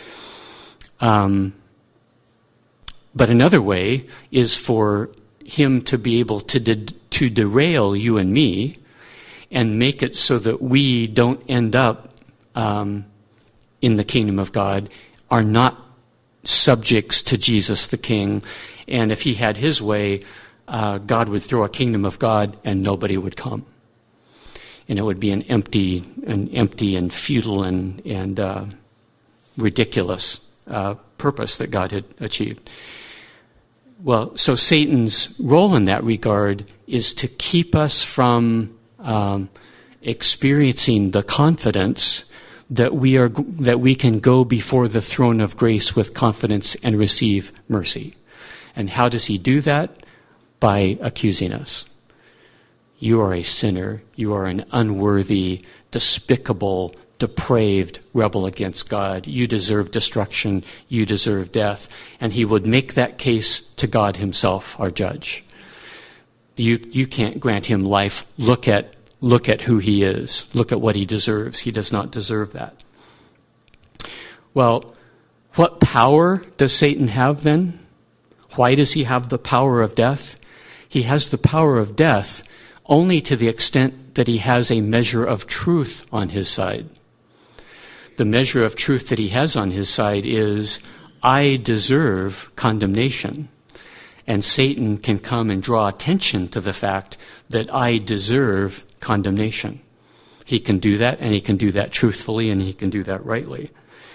But another way is for him to be able to derail you and me and make it so that we don't end up in the kingdom of God, are not subjects to Jesus the King. And if he had his way, God would throw a kingdom of God and nobody would come. And it would be an empty and futile and ridiculous purpose that God had achieved. Well, so Satan's role in that regard is to keep us from experiencing the confidence that we can go before the throne of grace with confidence and receive mercy. And how does he do that? By accusing us. You are a sinner. You are an unworthy, despicable, depraved rebel against God. You deserve destruction. You deserve death. And he would make that case to God himself, our judge. You can't grant him life. Look at who he is. Look at what he deserves. He does not deserve that. Well, what power does Satan have then? Why does he have the power of death? He has the power of death only to the extent that he has a measure of truth on his side. The measure of truth that he has on his side is, I deserve condemnation. And Satan can come and draw attention to the fact that I deserve condemnation. He can do that, and he can do that truthfully, and he can do that rightly.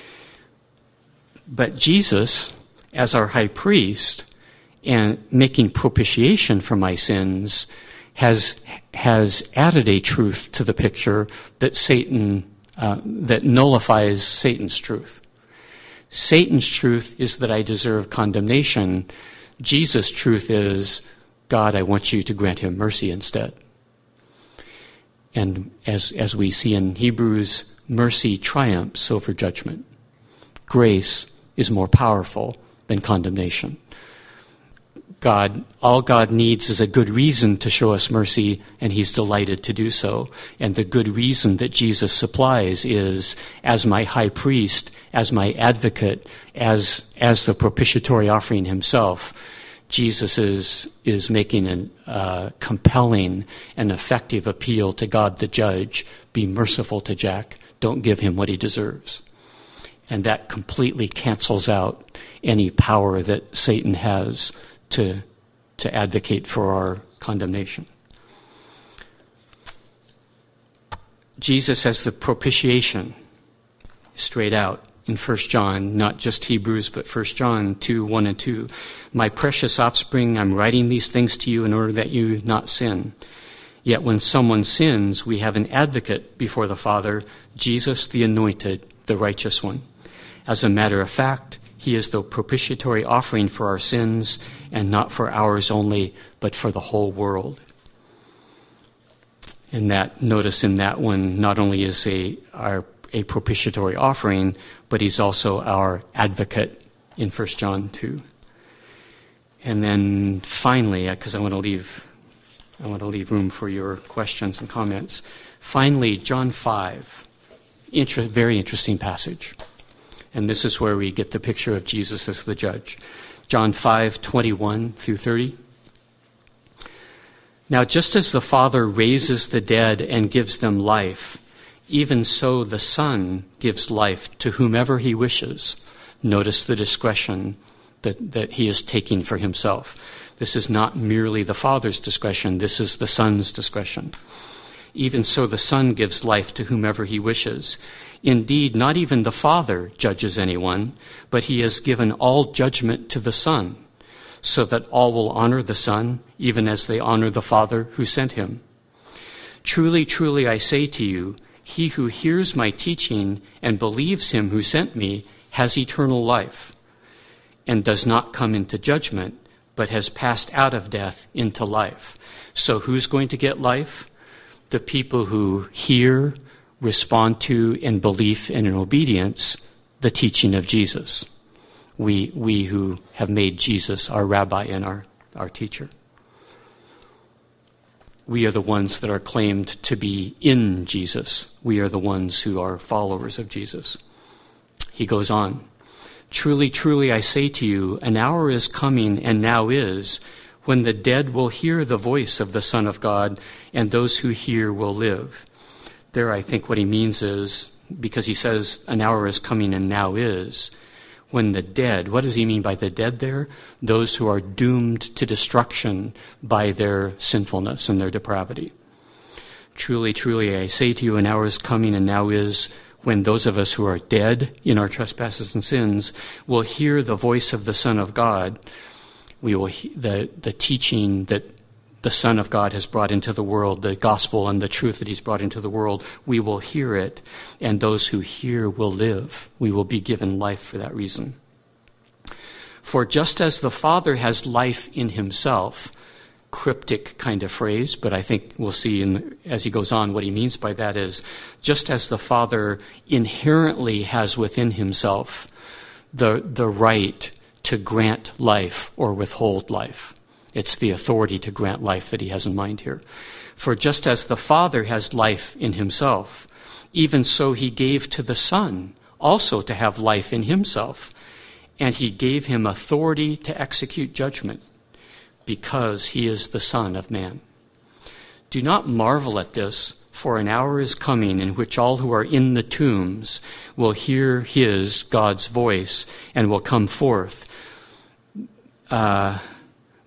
But Jesus, as our high priest, and making propitiation for my sins, has added a truth to the picture that that nullifies Satan's truth. Satan's truth is that I deserve condemnation. Jesus' truth is, God, I want you to grant him mercy instead. And as we see in Hebrews, mercy triumphs over judgment. Grace is more powerful than condemnation. All God needs is a good reason to show us mercy, and he's delighted to do so. And the good reason that Jesus supplies is, as my high priest, as my advocate, as the propitiatory offering himself, Jesus is making a compelling and effective appeal to God the judge. Be merciful to Jack. Don't give him what he deserves. And that completely cancels out any power that Satan has to advocate for our condemnation. Jesus has the propitiation straight out in 1 John, not just Hebrews, but 1 John 2, 1 and 2. My precious offspring, I'm writing these things to you in order that you not sin. Yet when someone sins, we have an advocate before the Father, Jesus the Anointed, the Righteous One. As a matter of fact, he is the propitiatory offering for our sins, and not for ours only, but for the whole world. And that, notice in that one, not only is a propitiatory offering, but he's also our advocate in 1 John 2. And then finally, because I want to leave room for your questions and comments. Finally, John 5, very interesting passage. And this is where we get the picture of Jesus as the judge. John 5, 21 through 30. Now, just as the Father raises the dead and gives them life, even so the Son gives life to whomever he wishes. Notice the discretion that he is taking for himself. This is not merely the Father's discretion. This is the Son's discretion. Even so the Son gives life to whomever he wishes. Indeed, not even the Father judges anyone, but he has given all judgment to the Son, so that all will honor the Son, even as they honor the Father who sent him. Truly, truly, I say to you, he who hears my teaching and believes him who sent me has eternal life, and does not come into judgment, but has passed out of death into life. So who's going to get life? The people who hear, respond to, in belief and in obedience, the teaching of Jesus. We who have made Jesus our rabbi and our teacher. We are the ones that are claimed to be in Jesus. We are the ones who are followers of Jesus. He goes on, truly, truly, I say to you, an hour is coming, and now is, when the dead will hear the voice of the Son of God, and those who hear will live. There, I think what he means is, because he says an hour is coming and now is, when the dead, what does he mean by the dead there? Those who are doomed to destruction by their sinfulness and their depravity. Truly, truly, I say to you, an hour is coming and now is, when those of us who are dead in our trespasses and sins will hear the voice of the Son of God. We will the teaching that the Son of God has brought into the world, the gospel and the truth that he's brought into the world, we will hear it, and those who hear will live. We will be given life for that reason. For just as the Father has life in himself, cryptic kind of phrase, but I think we'll see as he goes on what he means by that is, just as the Father inherently has within himself the right to grant life or withhold life. It's the authority to grant life that he has in mind here. For just as the Father has life in himself, even so he gave to the Son also to have life in himself, and he gave him authority to execute judgment, because he is the Son of Man. Do not marvel at this, for an hour is coming in which all who are in the tombs will hear God's voice, and will come forth.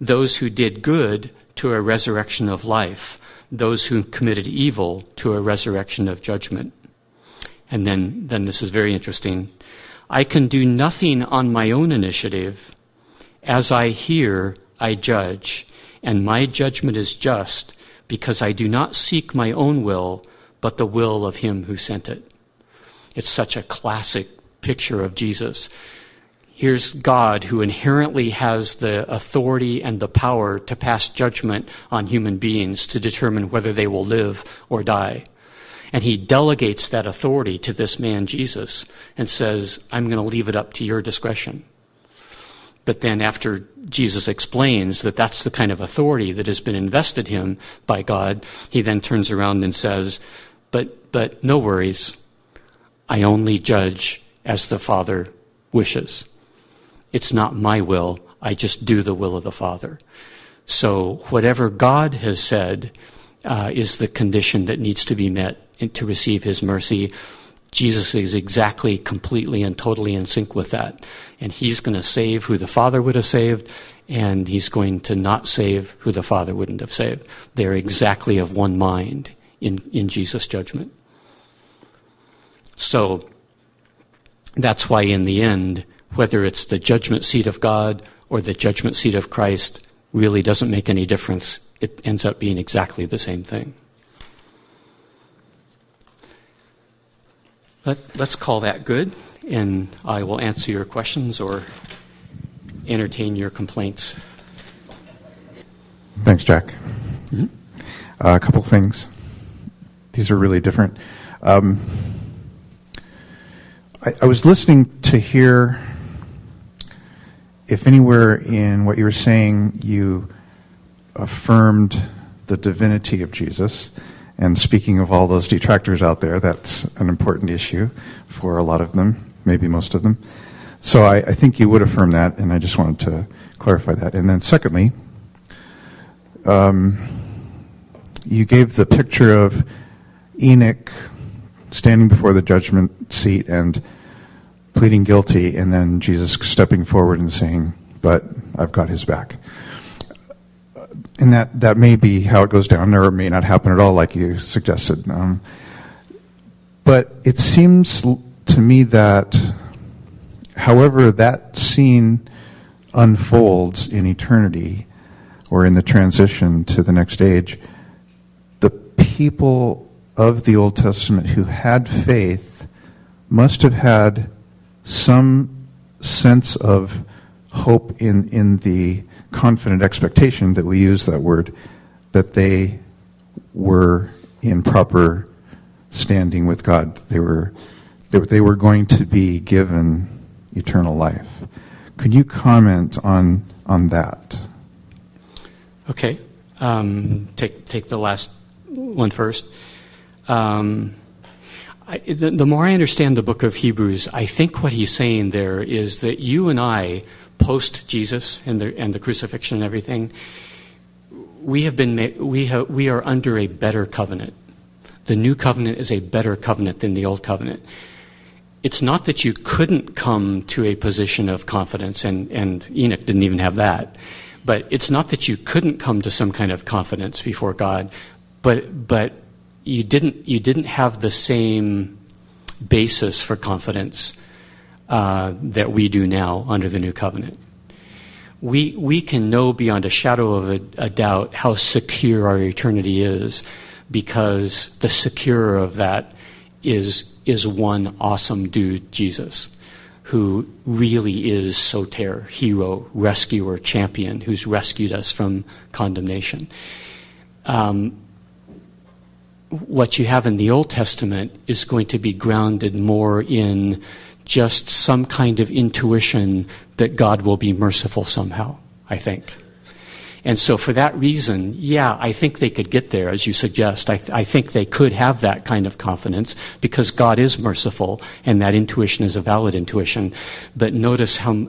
those who did good to a resurrection of life, those who committed evil to a resurrection of judgment. And then this is very interesting. I can do nothing on my own initiative. As I hear, I judge, and my judgment is just, because I do not seek my own will, but the will of him who sent it. It's such a classic picture of Jesus. Here's God, who inherently has the authority and the power to pass judgment on human beings to determine whether they will live or die. And he delegates that authority to this man, Jesus, and says, I'm going to leave it up to your discretion. But then after Jesus explains that that's the kind of authority that has been invested him by God, he then turns around and says, but no worries. I only judge as the Father wishes. It's not my will. I just do the will of the Father. So whatever God has said is the condition that needs to be met to receive his mercy. Jesus is exactly, completely, and totally in sync with that. And he's going to save who the Father would have saved, and he's going to not save who the Father wouldn't have saved. They're exactly of one mind in Jesus' judgment. So that's why in the end, whether it's the judgment seat of God or the judgment seat of Christ, really doesn't make any difference. It ends up being exactly the same thing. Let's call that good, and I will answer your questions or entertain your complaints. Thanks, Jack. Mm-hmm. A couple things. These are really different. I was listening to hear if anywhere in what you were saying you affirmed the divinity of Jesus. And speaking of all those detractors out there, that's an important issue for a lot of them, maybe most of them. So I think you would affirm that, and I just wanted to clarify that. And then secondly, you gave the picture of Enoch standing before the judgment seat and pleading guilty, and then Jesus stepping forward and saying, but I've got his back. And that may be how it goes down, or it may not happen at all, like you suggested. But it seems to me that, however that scene unfolds in eternity, or in the transition to the next age, the people of the Old Testament who had faith must have had some sense of hope in the confident expectation that we use that word, that they were in proper standing with God. They were going to be given eternal life. Could you comment on that? Okay. Take the last one first. The more I understand the book of Hebrews, I think what he's saying there is that you and I, post Jesus and the crucifixion and everything, we are under a better covenant. The new covenant is a better covenant than the old covenant. It's not that you couldn't come to a position of confidence, and Enoch didn't even have that. But it's not that you couldn't come to some kind of confidence before God, but you didn't have the same basis for confidence that we do now under the new covenant. We can know beyond a shadow of a doubt how secure our eternity is, because the securer of that is one awesome dude, Jesus, who really is soter, hero, rescuer, champion, who's rescued us from condemnation. What you have in the Old Testament is going to be grounded more in just some kind of intuition that God will be merciful somehow, I think. And so for that reason, yeah, I think they could get there, as you suggest. I think they could have that kind of confidence because God is merciful, and that intuition is a valid intuition. But notice how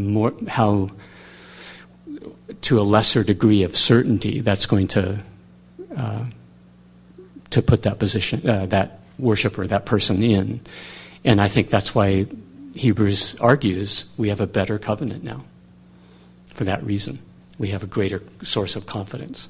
to a lesser degree of certainty that's going to put that position, that worshiper, that person in. And I think that's why Hebrews argues we have a better covenant now, for that reason. We have a greater source of confidence.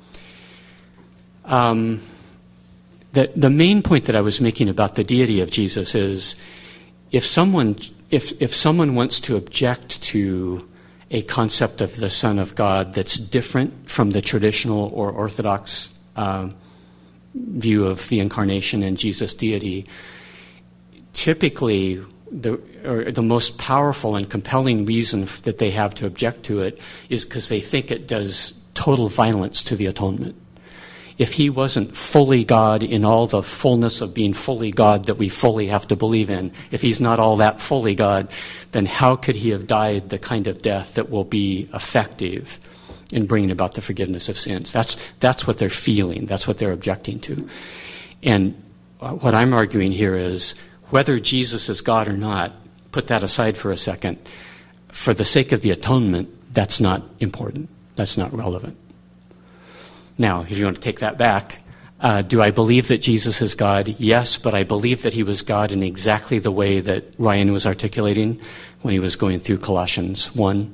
The main point that I was making about the deity of Jesus is if someone wants to object to a concept of the Son of God that's different from the traditional or orthodox view of the incarnation and Jesus' deity, typically the most powerful and compelling reason that they have to object to it is because they think it does total violence to the atonement. If he wasn't fully God in all the fullness of being fully God that we fully have to believe in, if he's not all that fully God, then how could he have died the kind of death that will be effective in bringing about the forgiveness of sins? That's what they're feeling. That's what they're objecting to. And what I'm arguing here is whether Jesus is God or not, put that aside for a second. For the sake of the atonement, that's not important. That's not relevant. Now, if you want to take that back, do I believe that Jesus is God? Yes, but I believe that he was God in exactly the way that Ryan was articulating when he was going through Colossians 1.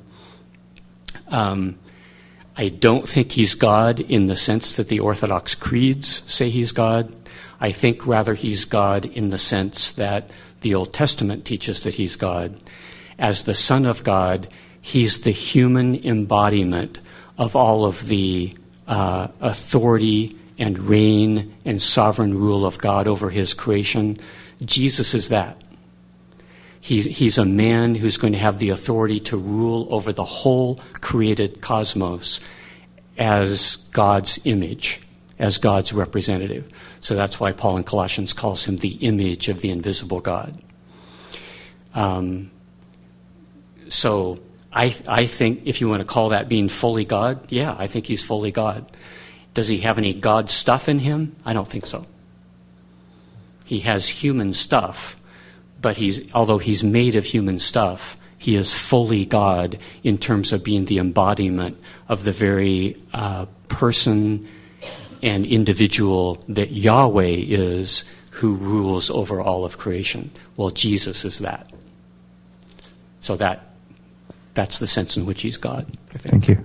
I don't think he's God in the sense that the Orthodox creeds say he's God. I think rather he's God in the sense that the Old Testament teaches that he's God. As the Son of God, he's the human embodiment of all of the authority and reign and sovereign rule of God over his creation. Jesus is that. He's a man who's going to have the authority to rule over the whole created cosmos as God's image, as God's representative. So that's why Paul in Colossians calls him the image of the invisible God. So I think if you want to call that being fully God, yeah, I think he's fully God. Does he have any God stuff in him? I don't think so. He has human stuff, but although he's made of human stuff, he is fully God in terms of being the embodiment of the very person and individual that Yahweh is, who rules over all of creation. Well, Jesus is that. So that's the sense in which he's God, I think. Thank you.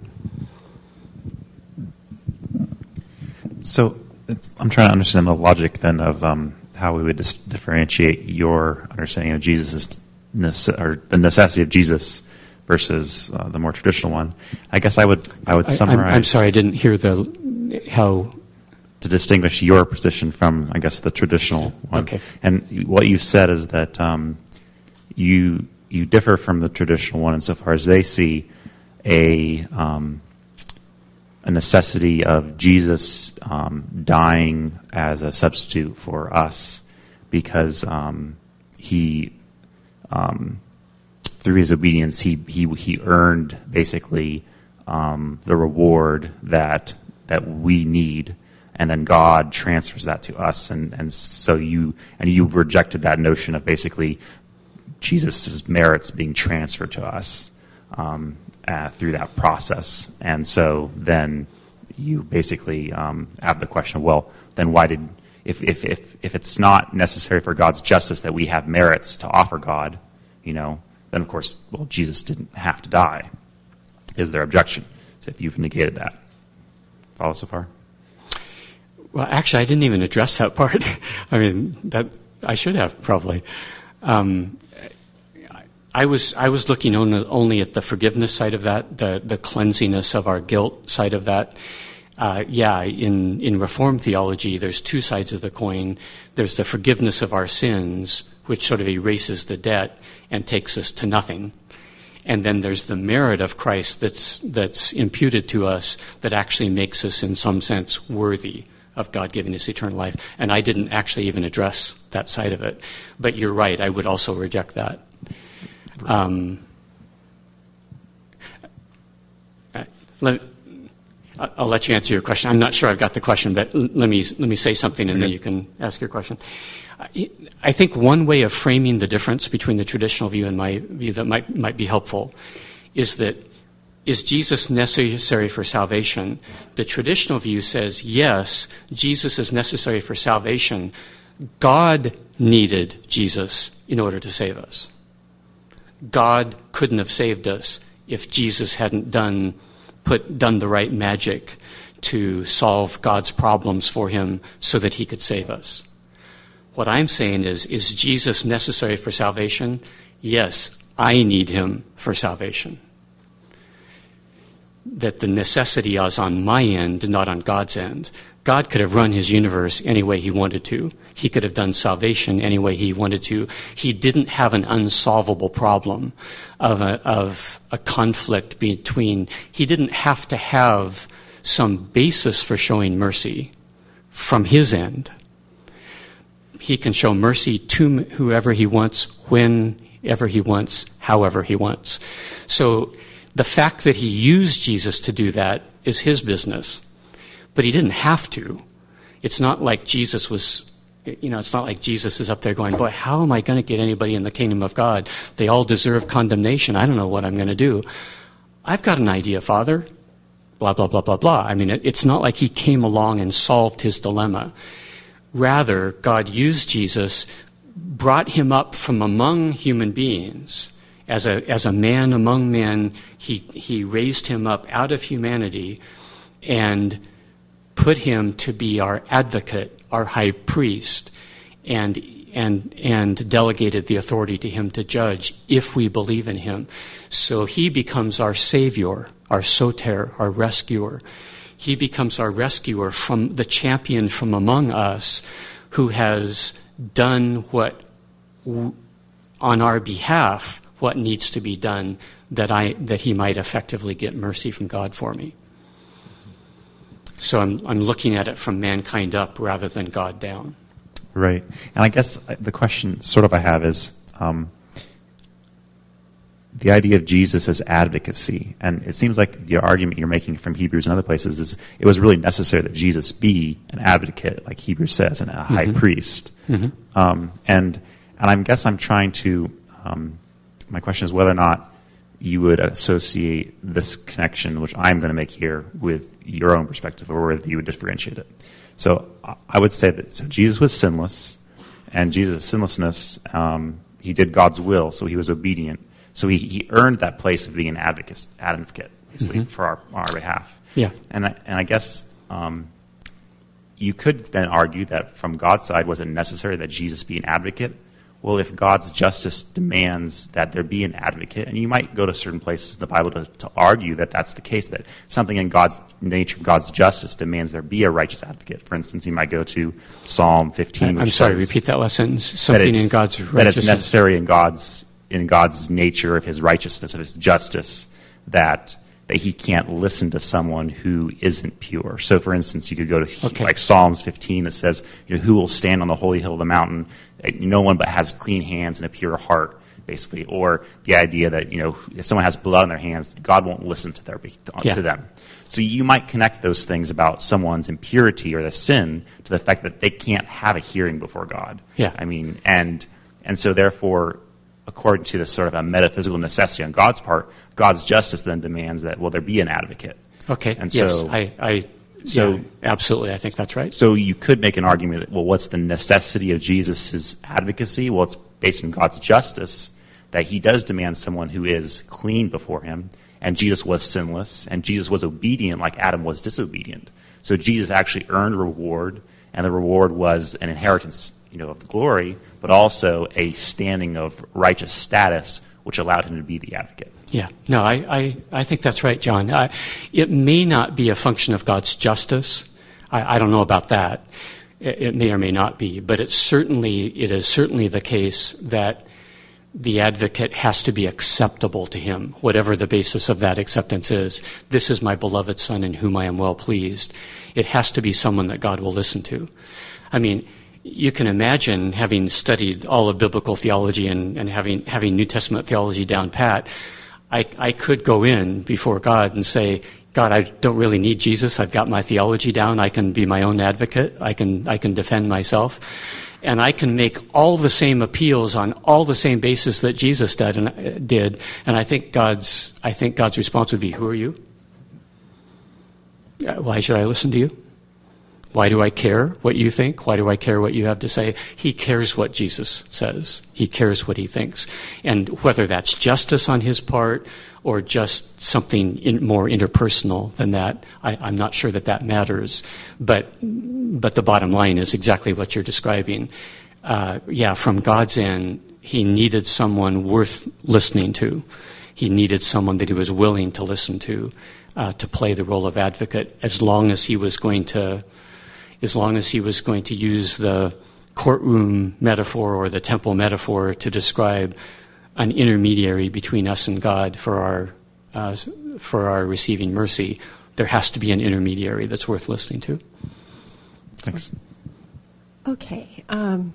So I'm trying to understand the logic then of how we would differentiate your understanding of Jesus' or the necessity of Jesus versus the more traditional one. I guess I would summarize. I'm sorry, I didn't hear how to distinguish your position from, I guess, the traditional one. Okay. And what you've said is that you differ from the traditional one insofar as they see a necessity of Jesus dying as a substitute for us, because he through his obedience he earned basically the reward that we need, and then God transfers that to us, and so you rejected that notion of basically Jesus' merits being transferred to us through that process. And so then you basically have the question, well, then why did, if it's not necessary for God's justice that we have merits to offer God, then of course, well, Jesus didn't have to die, is their objection. So if you've negated that. Follow so far? Well, actually, I didn't even address that part. I mean, that I should have probably. I was looking only at the forgiveness side of that, the cleansiness of our guilt side of that. In Reformed theology, there's two sides of the coin. There's the forgiveness of our sins, which sort of erases the debt and takes us to nothing. And then there's the merit of Christ that's imputed to us that actually makes us, in some sense, worthy of God giving us eternal life. And I didn't actually even address that side of it. But you're right, I would also reject that. I'll let you answer your question. I'm not sure I've got the question, but let me say something and then you can ask your question. I think one way of framing the difference between the traditional view and my view that might be helpful is that, is Jesus necessary for salvation? The traditional view says, yes, Jesus is necessary for salvation. God needed Jesus in order to save us. God couldn't have saved us if Jesus hadn't done done the right magic to solve God's problems for him so that he could save us. What I'm saying is Jesus necessary for salvation? Yes, I need him for salvation. That the necessity is on my end, not on God's end. God could have run his universe any way he wanted to. He could have done salvation any way he wanted to. He didn't have an unsolvable problem of a conflict between. He didn't have to have some basis for showing mercy from his end. He can show mercy to whoever he wants, whenever he wants, however he wants. So the fact that he used Jesus to do that is his business. But he didn't have to. It's not like Jesus was, it's not like Jesus is up there going, boy, how am I going to get anybody in the kingdom of God? They all deserve condemnation. I don't know what I'm going to do. I've got an idea, Father. Blah, blah, blah, blah, blah. I mean, it's not like he came along and solved his dilemma. Rather, God used Jesus, brought him up from among human beings. As a man among men, he raised him up out of humanity and put him to be our advocate, our high priest, and delegated the authority to him to judge if we believe in him. So he becomes our savior, our soter, our rescuer. He becomes our rescuer, from the champion from among us who has done what on our behalf what needs to be done that he might effectively get mercy from God for me. So I'm looking at it from mankind up rather than God down. Right. And I guess the question sort of I have is the idea of Jesus as advocacy. And it seems like the argument you're making from Hebrews and other places is it was really necessary that Jesus be an advocate, like Hebrews says, and a high priest. Mm-hmm. And I guess I'm trying to, my question is whether or not you would associate this connection, which I'm going to make here, with your own perspective, or whether you would differentiate it. So I would say that Jesus was sinless, and Jesus' sinlessness, he did God's will, so he was obedient. So he earned that place of being an advocate basically, mm-hmm. for our behalf. Yeah. And I guess you could then argue that from God's side, was it necessary that Jesus be an advocate? Well, if God's justice demands that there be an advocate, and you might go to certain places in the Bible to argue that that's the case, that something in God's nature, God's justice demands there be a righteous advocate. For instance, you might go to Psalm 15. I'm sorry, repeat that last sentence. Something in God's righteousness. That it's necessary in God's nature of his righteousness, of his justice, that he can't listen to someone who isn't pure. So, for instance, you could go to like Psalms 15 that says, who will stand on the holy hill of the mountain? No one but has clean hands and a pure heart, basically. Or the idea that, if someone has blood on their hands, God won't listen to to them. So you might connect those things about someone's impurity or the sin to the fact that they can't have a hearing before God. Yeah. I mean, and so therefore, according to this sort of a metaphysical necessity on God's part, God's justice then demands that, there be an advocate. Okay. And yes, so absolutely, I think that's right. So you could make an argument that, what's the necessity of Jesus' advocacy? Well, it's based on God's justice, that he does demand someone who is clean before him, and Jesus was sinless, and Jesus was obedient like Adam was disobedient. So Jesus actually earned reward, and the reward was an inheritance of the glory, but also a standing of righteous status, which allowed him to be the advocate. Yeah. No, I think that's right, John. It may not be a function of God's justice. I don't know about that. It may or may not be, but it is certainly the case that the advocate has to be acceptable to him, whatever the basis of that acceptance is. This is my beloved Son in whom I am well pleased. It has to be someone that God will listen to. I mean, you can imagine, having studied all of biblical theology and having New Testament theology down pat, I could go in before God and say, God, I don't really need Jesus. I've got my theology down. I can be my own advocate. I can defend myself. And I can make all the same appeals on all the same basis that Jesus did. And I think God's response would be, who are you? Why should I listen to you? Why do I care what you think? Why do I care what you have to say? He cares what Jesus says. He cares what he thinks. And whether that's justice on his part or just something more interpersonal than that, I'm not sure that matters. But the bottom line is exactly what you're describing. From God's end, he needed someone worth listening to. He needed someone that he was willing to listen to play the role of advocate, as long as he was going to use the courtroom metaphor or the temple metaphor to describe an intermediary between us and God for our receiving mercy. There has to be an intermediary that's worth listening to. Thanks. Okay. I'm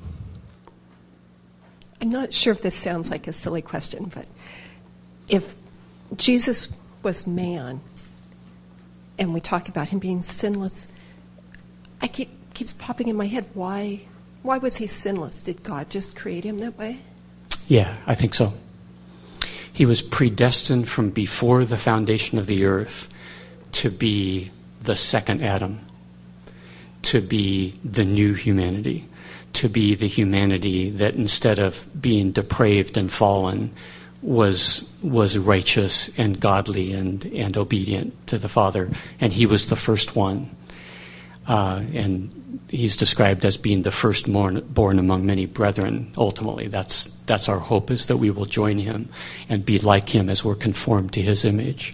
not sure if this sounds like a silly question, but if Jesus was man, and we talk about him being sinless, keeps popping in my head, why was he sinless? Did God just create him that way? Yeah, I think so. He was predestined from before the foundation of the earth to be the second Adam, to be the new humanity, to be the humanity that instead of being depraved and fallen was righteous and godly and obedient to the Father. And he was the first one. And he's described as being the firstborn among many brethren. Ultimately, that's our hope, is that we will join him and be like him as we're conformed to his image.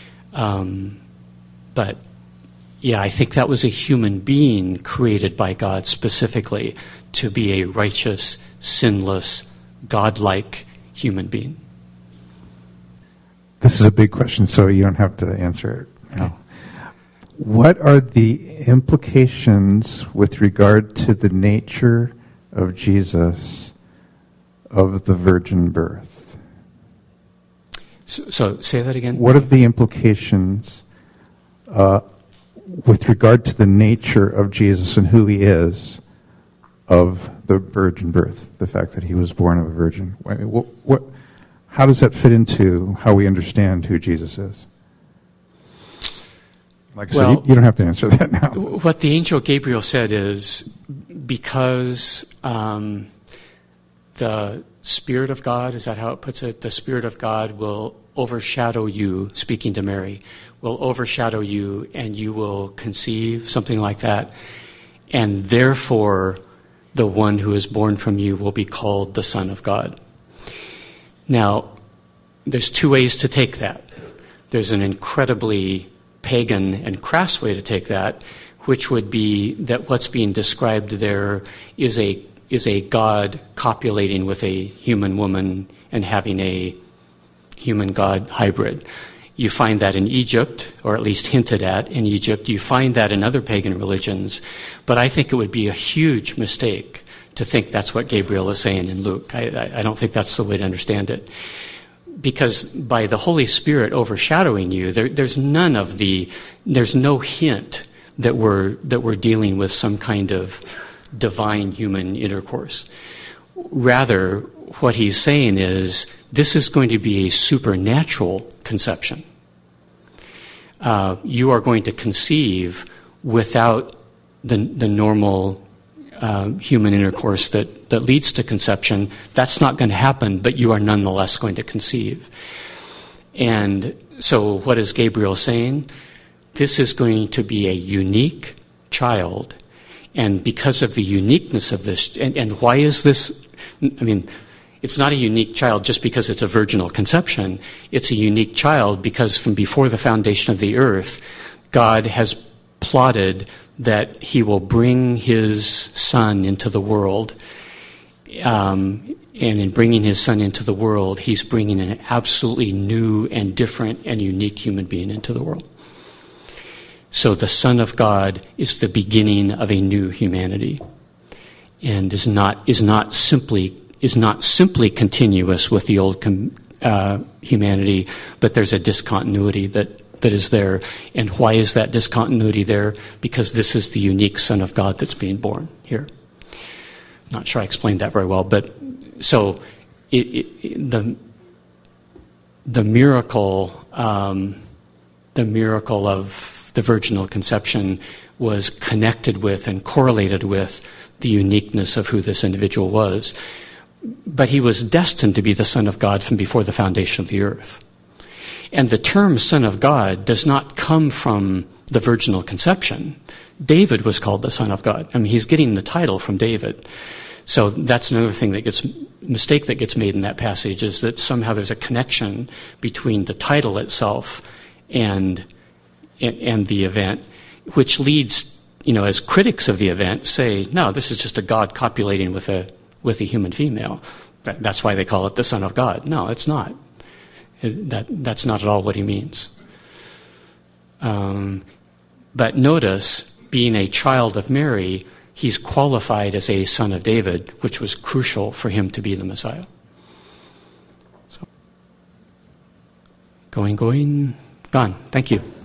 But yeah, I think that was a human being created by God specifically to be a righteous, sinless, godlike human being. This is a big question, so you don't have to answer it now. Okay. What are the implications with regard to the nature of Jesus of the virgin birth? So say that again. What are the implications with regard to the nature of Jesus and who he is of the virgin birth, the fact that he was born of a virgin? How does that fit into how we understand who Jesus is? Like I said, you don't have to answer that now. What the angel Gabriel said is, because the Spirit of God, is that how it puts it? The Spirit of God will overshadow you, speaking to Mary, will overshadow you, and you will conceive, something like that. And therefore, the one who is born from you will be called the Son of God. Now, there's two ways to take that. There's an incredibly pagan and crass way to take that, which would be that what's being described there is a God copulating with a human woman and having a human-God hybrid. You find that in Egypt, or at least hinted at in Egypt. You find that in other pagan religions. But I think it would be a huge mistake to think that's what Gabriel is saying in Luke. I don't think that's the way to understand it. Because by the Holy Spirit overshadowing you, there's no hint that we're dealing with some kind of divine human intercourse. Rather, what he's saying is, this is going to be a supernatural conception. You are going to conceive without the normal human intercourse that leads to conception. That's not going to happen, but you are nonetheless going to conceive. And so what is Gabriel saying? This is going to be a unique child. And because of the uniqueness of this, and why is this? I mean, it's not a unique child just because it's a virginal conception. It's a unique child because from before the foundation of the earth, God has plotted that he will bring his son into the world. And in bringing his son into the world, he's bringing an absolutely new and different and unique human being into the world. So the Son of God is the beginning of a new humanity, and is not simply continuous with the old humanity, but there's a discontinuity that is there. And why is that discontinuity there? Because this is the unique Son of God that's being born here. Not sure I explained that very well, but so the miracle of the virginal conception was connected with and correlated with the uniqueness of who this individual was. But he was destined to be the Son of God from before the foundation of the earth. And the term Son of God does not come from the virginal conception. David was called the Son of God. I mean, he's getting the title from David. So that's another thing mistake that gets made in that passage, is that somehow there's a connection between the title itself and the event, which leads, as critics of the event say, no, this is just a God copulating with a human female. That's why they call it the Son of God. No, it's not. That's not at all what he means. But notice, being a child of Mary, he's qualified as a son of David, which was crucial for him to be the Messiah. So, gone. Thank you.